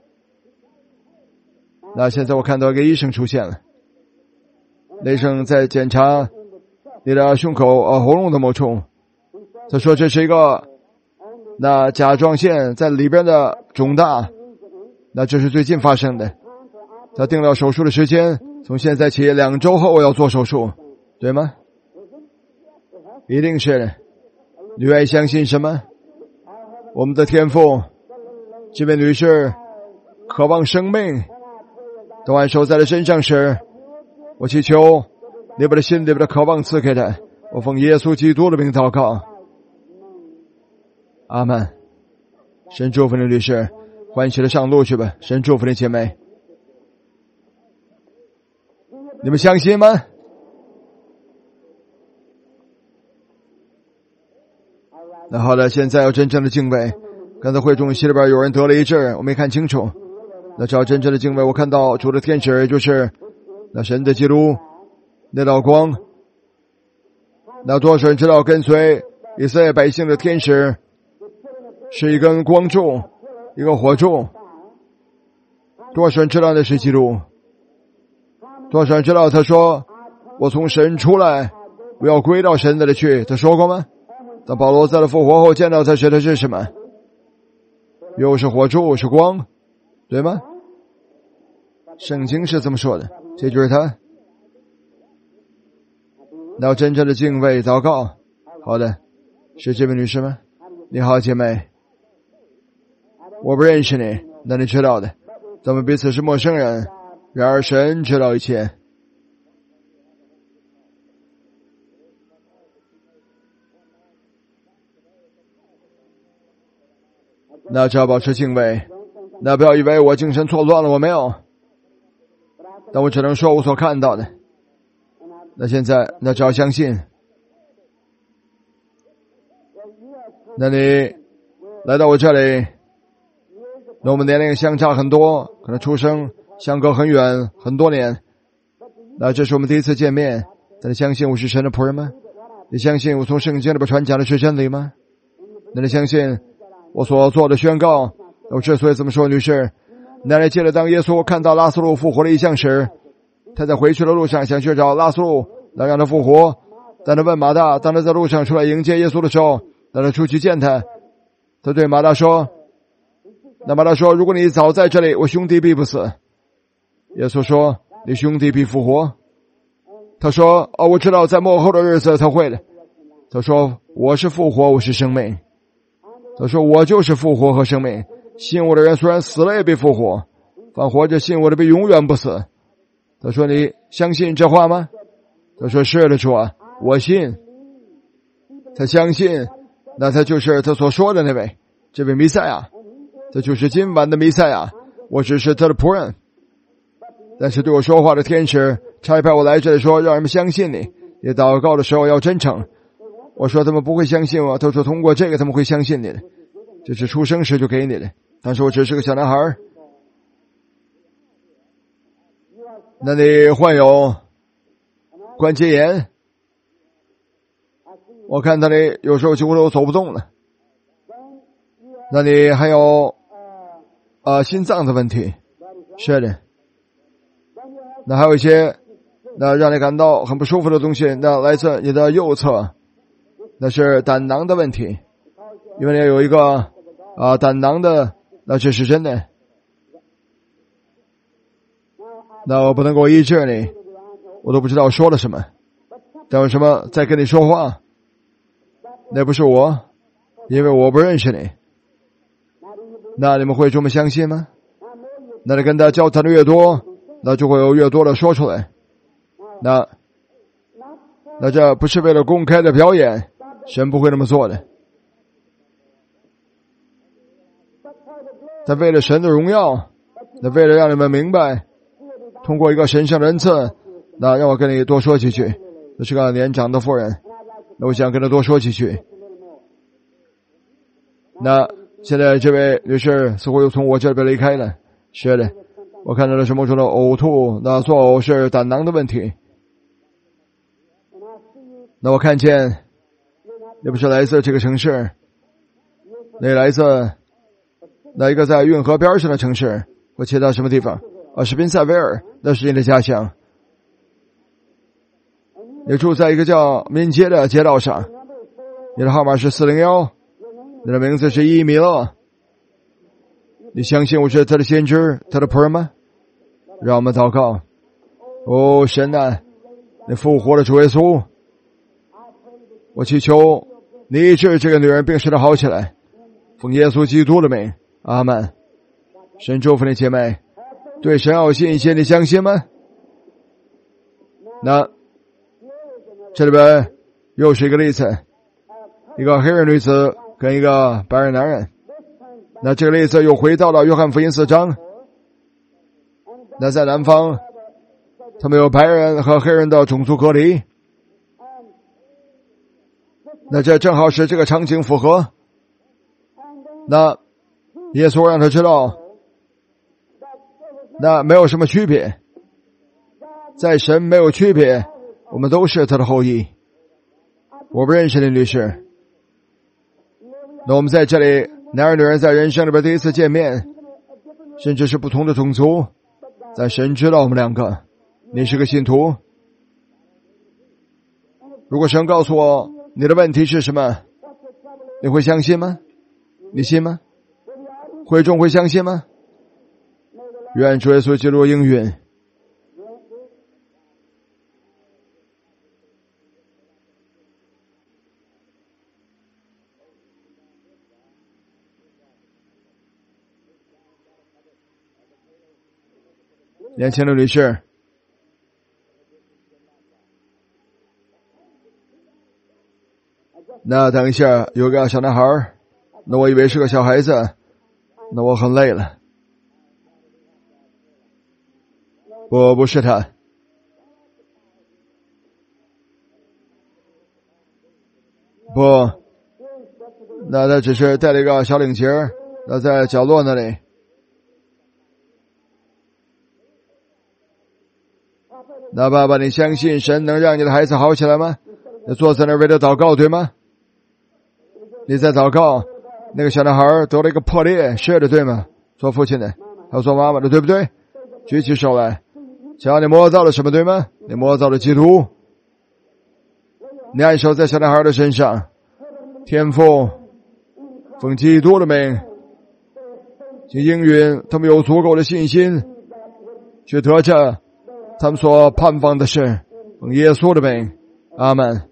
那现在我看到一个医生出现了，那医生在检查你的胸口喉咙的某处。他说这是一个那甲状腺在里边的肿大，那这是最近发生的。他定了手术的时间，从现在起2周后要做手术，对吗？一定是的。你愿意相信什么？我们的天父，这位女士渴望生命，当按手在她身上时，我祈求你把她心里边的渴望赐给她。我奉耶稣基督的名祷告，阿们。神祝福你，女士，欢喜的上路去吧。神祝福你，姐妹。你们相信吗？那好的，现在要真正的敬畏。刚才会众席里边有人得了一阵，我没看清楚。那只要真正的敬畏，我看到主的天使，也就是那神的基督，那道光。那多少人知道跟随以色列百姓的天使是一根光柱，一个火柱。 多少人知道那是基督？多少人知道他说我从神出来，我要归到神那里去，他说过吗？当保罗在他复活后见到他时，他是什么？又是火柱，是光，对吗？圣经是这么说的，这就是他。那真正的敬畏祷告。好的，是这位女士吗？你好，姐妹。我不认识你，那你知道的，咱们彼此是陌生人，然而神知道一切。那只要保持敬畏，那不要以为我精神错乱了，我没有，但我只能说我所看到的。那现在，那只要相信。那你来到我这里，那我们年龄相差很多，可能出生相隔很远很多年，那这是我们第一次见面，但你相信我是神的仆人吗？你相信我从圣经里边传讲的是真理吗？那你相信我所做的宣告？我之所以这么说，女士，那你记得当耶稣看到拉斯路复活的异象时，他在回去的路上想去找拉斯路，来让他复活。当他问马大，当他在路上出来迎接耶稣的时候，当他出去见他，他对马大说，那马大说，如果你早在这里，我兄弟必不死。耶稣说，你兄弟必复活。他说，我知道在末后的日子他会的。他说，我是复活，我是生命。他说，我就是复活和生命，信我的人虽然死了也必复活，凡活着信我的必永远不死。他说，你相信这话吗？他说，是的，主啊，我信。他相信，那他就是他所说的那位，这位弥赛亚，这就是今晚的弥赛亚。我只是他的仆人，但是对我说话的天使差派我来这里说，让人们相信你，你祷告的时候要真诚。我说他们不会相信我，他说通过这个他们会相信你的，这是出生时就给你的。但是我只是个小男孩。那你患有关节炎，我看他你有时候几乎都走不动了。那你还有心脏的问题，是的。那还有一些那让你感到很不舒服的东西，那来自你的右侧，那是胆囊的问题，因为你有一个胆囊的，那这是真的。那我不能够医治你，我都不知道说了什么，但有什么在跟你说话，那不是我，因为我不认识你。那你们会这么相信吗？那你跟他交谈的越多，那就会有越多的说出来。那这不是为了公开的表演，神不会那么做的。他为了神的荣耀，那为了让你们明白，通过一个神圣的恩赐，那让我跟你多说几句。这是个年长的妇人，那我想跟他多说几句。那现在这位女士似乎又从我这边离开了。是的，我看到了什么中的呕吐，那作呕是胆囊的问题。那我看见你不是来自这个城市，你来自那一个在运河边上的城市或其他什么地方？是宾塞维尔，那是你的家乡。你住在一个叫民街的街道上，你的号码是401，你的名字是伊米勒。你相信我是他的先知，他的仆人吗？让我们祷告。神啊，你复活了主耶稣，我祈求你医治这个女人病使的好起来，奉耶稣基督的名，阿们。神祝福你姐妹，对神有信心，你相信吗？那这里边又是一个例子，一个黑人女子跟一个白人男人。那这个例子又回到了约翰福音4章。那在南方，他们有白人和黑人的种族隔离。那这正好是这个场景符合。那耶稣让他知道，那没有什么区别，在神没有区别，我们都是他的后裔。我不认识你女士。那我们在这里，男人女人在人生里边第一次见面， 甚至是不同的种族，但神知道我们两个。你是个信徒。如果神告诉我你的问题是什么，你会相信吗？你信吗？会众会相信吗？愿主耶稣基督应允。年轻的女士，那等一下有个小男孩，那我以为是个小孩子，那我很累了。不是他。不，那他只是带了一个小领结，那在角落那里。那爸爸，你相信神能让你的孩子好起来吗？你坐在那儿为他祷告，对吗？你在祷告，那个小男孩得了一个破裂，是的，对吗？做父亲的还有做妈妈的，对不对？举起手来。只要你摸到了什么，对吗？你摸到了基督。你按手在小男孩的身上，天父奉基督的名，请应允他们有足够的信心去得着他们所盼望的事，奉耶稣的名，阿们。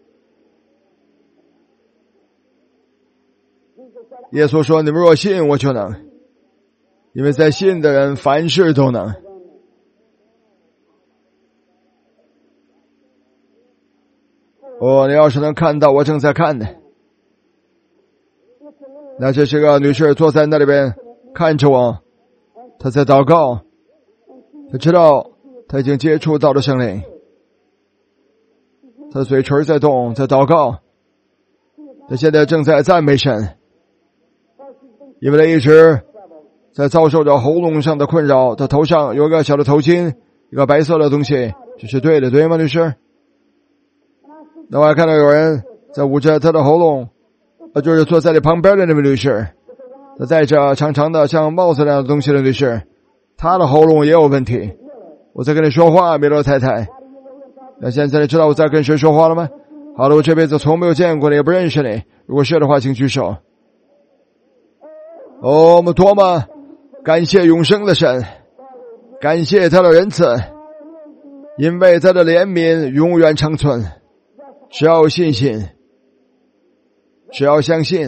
耶稣说，你们若信我就能，因为在信的人凡事都能。你要是能看到我正在看的，那这是个女士坐在那里边看着我，她在祷告，她知道她已经接触到了圣灵，她的嘴唇在动，在祷告，她现在正在赞美神，因为她一直在遭受着喉咙上的困扰，她头上有个小的头巾，一个白色的东西，这是对的，对吗，女士？那我还看到有人在捂着她的喉咙，就是坐在你旁边的那位女士，她戴着长长的像帽子那样的东西的女士，她的喉咙也有问题。我在跟你说话，米洛太太。那现在你知道我在跟谁说话了吗？好了，我这辈子从没有见过你，也不认识你。如果是的话，请举手。我们多么感谢永生的神，感谢他的仁慈，因为他的怜悯永远长存。只要有信心，只要相信。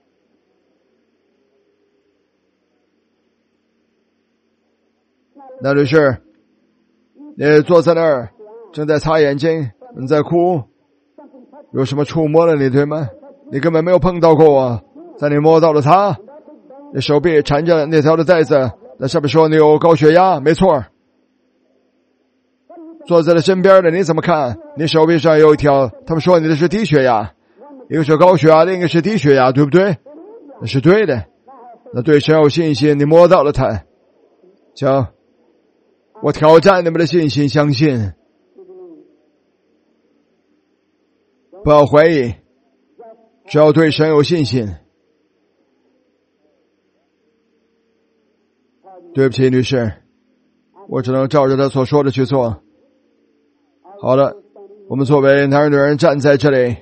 那女士，你坐在那儿正在擦眼睛，你在哭，有什么触摸了你，对吗？你根本没有碰到过我，但你摸到了它。你手臂缠着那条的带子，那上面说你有高血压，没错。坐在了身边的你怎么看？你手臂上有一条，他们说你的是低血压，一个是高血压，另一个是低血压，对不对？那是对的。那对神有信心，你摸到了它。行，我挑战你们的信心，相信，不要怀疑，只要对神有信心。对不起，女士，我只能照着他所说的去做。好的，我们作为男人女人站在这里。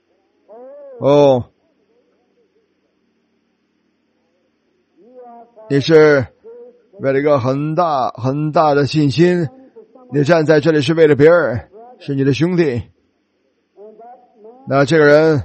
你是为了一个很大很大的信心，你站在这里是为了别人，是你的兄弟。那这个人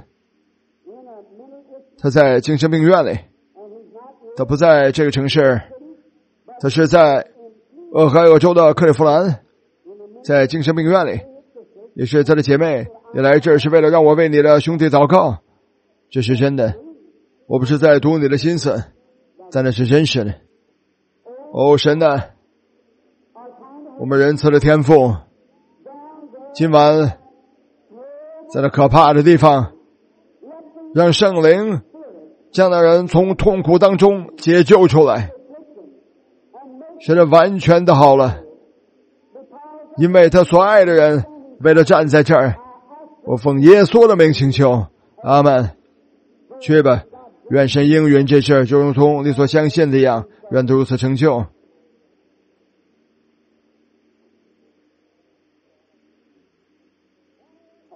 他在精神病院里，他不在这个城市，他是在俄亥俄州的克利夫兰，在精神病院里。也是他的姐妹，你来这儿是为了让我为你的兄弟祷告，这是真的，我不是在读你的心思，但那是真实的。神啊，我们仁慈的天父，今晚在那可怕的地方，让圣灵将那人从痛苦当中解救出来，使他完全的好了，因为他所爱的人为了站在这儿，我奉耶稣的名请求，阿们。去吧，愿神应允这事，就如同你所相信的一样，愿都如此成就。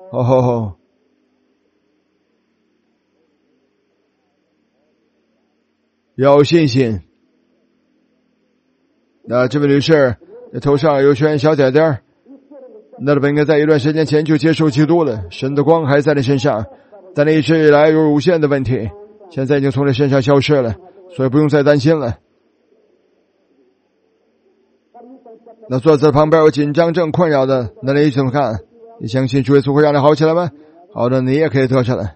哦，要有信心。那这位女士，这头上有圈小点点，那本应该在一段时间前就接受基督了，神的光还在你身上，但你一直以来有乳腺的问题，现在已经从你身上消失了，所以不用再担心了。那坐在旁边有紧张症困扰的，那你怎么看？你相信主耶稣会让你好起来吗？好的，你也可以得着了。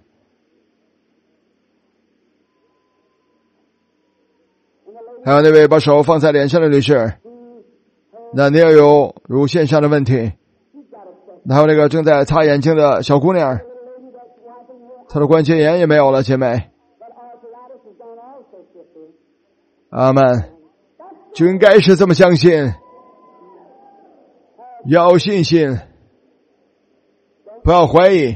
还有那位把手放在脸上的女士，那你也有乳腺上的问题。还有那个正在擦眼睛的小姑娘，她的关节炎也没有了，姐妹。阿们，就应该是这么相信，要有信心，不要怀疑。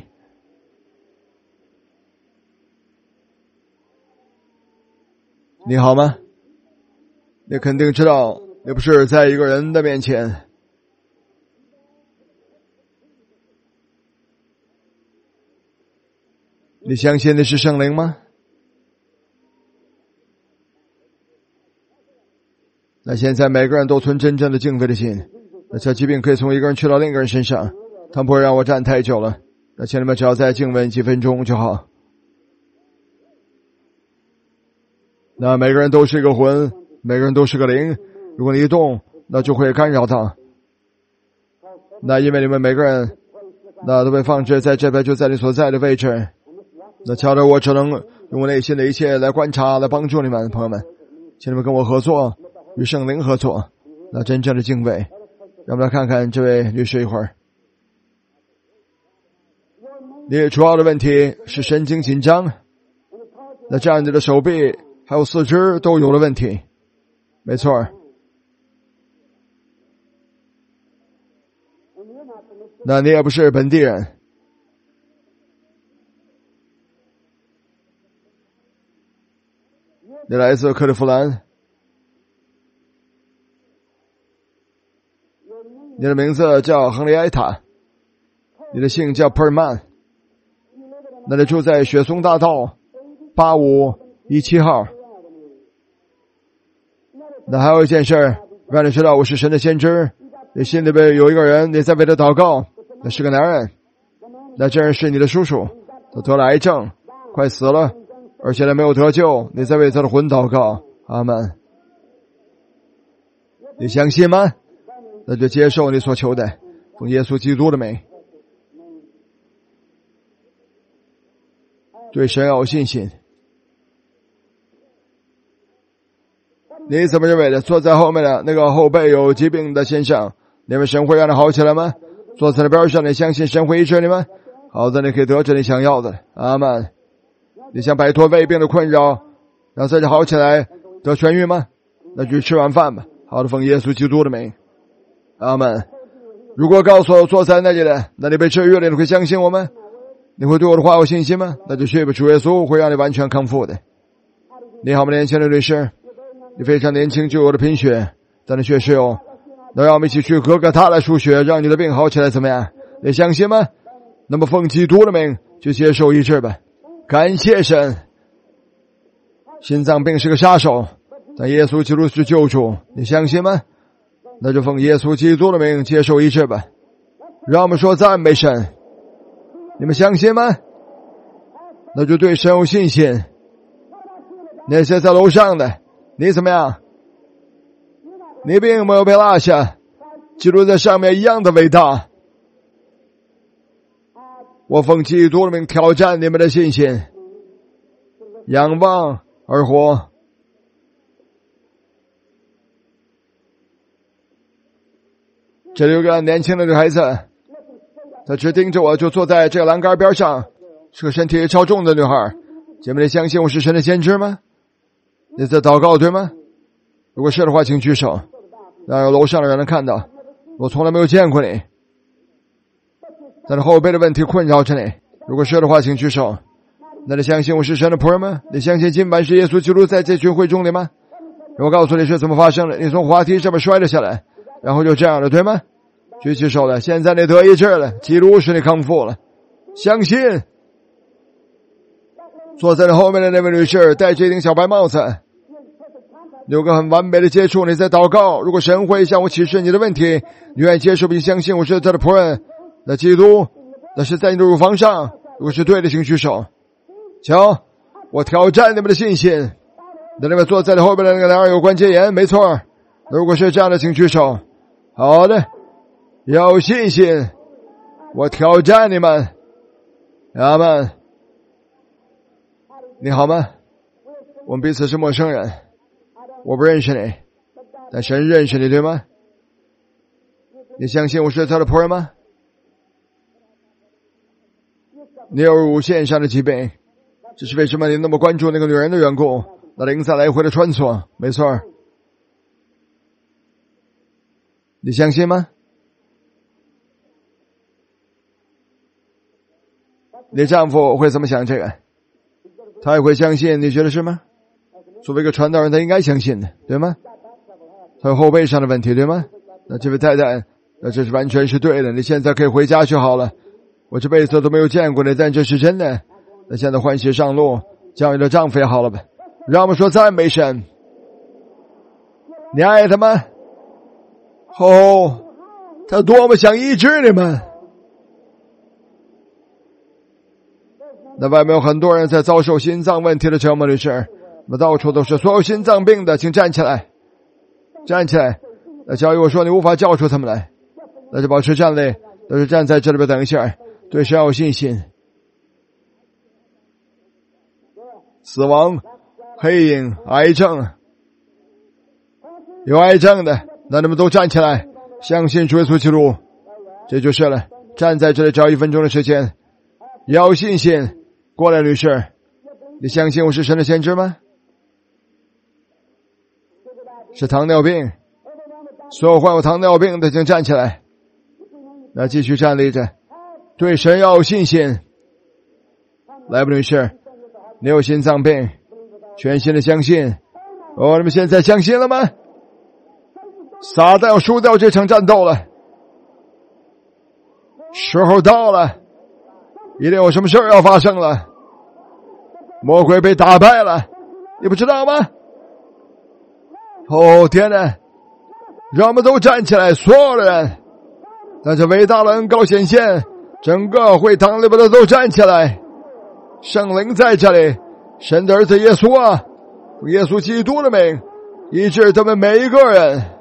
你好吗？你肯定知道，你不是在一个人的面前。你相信的是圣灵吗？那现在每个人都存真正的敬畏的心，那小疾病可以从一个人去到另一个人身上，他不会让我站太久了。那请你们只要再敬畏几分钟就好。那每个人都是一个魂，每个人都是个灵，如果你一动，那就会干扰他。那因为你们每个人那都被放置在这边，就在你所在的位置。那瞧着我只能用我内心的一切来观察，来帮助你们，朋友们，请你们跟我合作，与圣灵合作，那真正的敬畏。让我们来看看这位女士一会儿。你主要的问题是神经紧张，那这样你的手臂还有四肢都有了问题。没错。那你也不是本地人。你来自克利夫兰。你的名字叫亨利埃塔，你的姓叫普尔曼。那你住在雪松大道8517号。那还有一件事让你知道我是神的先知，你心里边有一个人，你在为他祷告，那是个男人，那这人是你的叔叔，他得了癌症，快死了，而且他没有得救，你在为他的魂祷告。阿们。你相信吗？那就接受你所求的，奉耶稣基督的名。对神要有信心。你怎么认为的？坐在后面的那个后背有疾病的先生，你们神会让你好起来吗？坐在那边上，你相信神会医治你吗？好的，你可以得着你想要的。阿们。你想摆脱胃病的困扰，让自己好起来得痊愈吗？那就吃晚饭吧。好的，奉耶稣基督的名。阿们。如果告诉我坐在那里的，那你被治愈了，你会相信我吗？你会对我的话有信心吗？那就去吧，主耶稣会让你完全康复的。你好吗，年轻的律师？你非常年轻就有了贫血，但你确实有。那让我们一起去哥哥他来输血，让你的病好起来，怎么样？你相信吗？那么奉基督的名就接受医治吧。感谢神。心脏病是个杀手，但耶稣基督是救主，你相信吗？那就奉耶稣基督的名接受医治吧。让我们说赞美神。你们相信吗？那就对神有信心。那些在楼上的，你怎么样？你并没有被落下，基督在上面一样的伟大。我奉基督的名挑战你们的信心，仰望而活。这里有个年轻的女孩子，她直盯着我，就坐在这个栏杆边上，是个身体超重的女孩。姐妹，你相信我是神的先知吗？你在祷告对吗？如果是的话，请举手，让楼上的人能看到。我从来没有见过你，但是后背的问题困扰着你。如果是的话，请举手。那你相信我是神的仆人吗？你相信今晚是耶稣基督在这群会中的吗？我告诉你是怎么发生的。你从滑梯上面摔了下来，然后就这样了，对吗？举起手来，现在你得医治了，基督使你康复了。 相信。坐在你后面的那位女士戴着一顶小白帽子，有个很完美的接触。你在祷告，如果神会向我启示你的问题，你愿意接受并相信我是他的仆人，那基督那是在你的乳房上。如果是对的，请举手。瞧，我挑战你们的信心。那你们坐在你后面的那个男儿有关节炎，没错。如果是这样的，请举手。好的，有信心，我挑战你们。阿们。你好吗？我们彼此是陌生人，我不认识你，但神认识你，对吗？你相信我是他的仆人吗？你有乳腺上的疾病，这是为什么你那么关注那个女人的缘故，那灵在来回的穿梭，没错。你相信吗？你丈夫会怎么想这个？他也会相信，你觉得是吗？作为一个传道人，他应该相信的，对吗？他有后背上的问题，对吗？那这位太太，那这是完全是对的，你现在可以回家去好了。我这辈子都没有见过你，但这是真的。那现在欢喜上路，叫你的丈夫也好了吧。让我们说赞美神。你爱他吗？哦，他多么想医治你们。那外面有很多人在遭受心脏问题的折磨，律师，那到处都是所有心脏病的，请站起来，站起来。那假如我说你无法叫出他们来，那就保持站立，都是站在这里边等一下，对神要有信心。死亡、黑影、癌症，有癌症的，那你们都站起来，相信主耶稣基督，这就是了。站在这里只要1分钟的时间，要有信心。过来，女士，你相信我是神的先知吗？是糖尿病，所有患有糖尿病的请站起来，那继续站立着，对神要有信心。来吧，女士，你有心脏病，全心的相信。你们现在相信了吗？撒旦要输掉这场战斗了，时候到了，一定有什么事要发生了。魔鬼被打败了，你不知道吗？天哪，让我们都站起来，所有的人，但这伟大的恩膏显现，整个会堂里边的都站起来。圣灵在这里，神的儿子耶稣啊，用耶稣基督的名医治他们每一个人。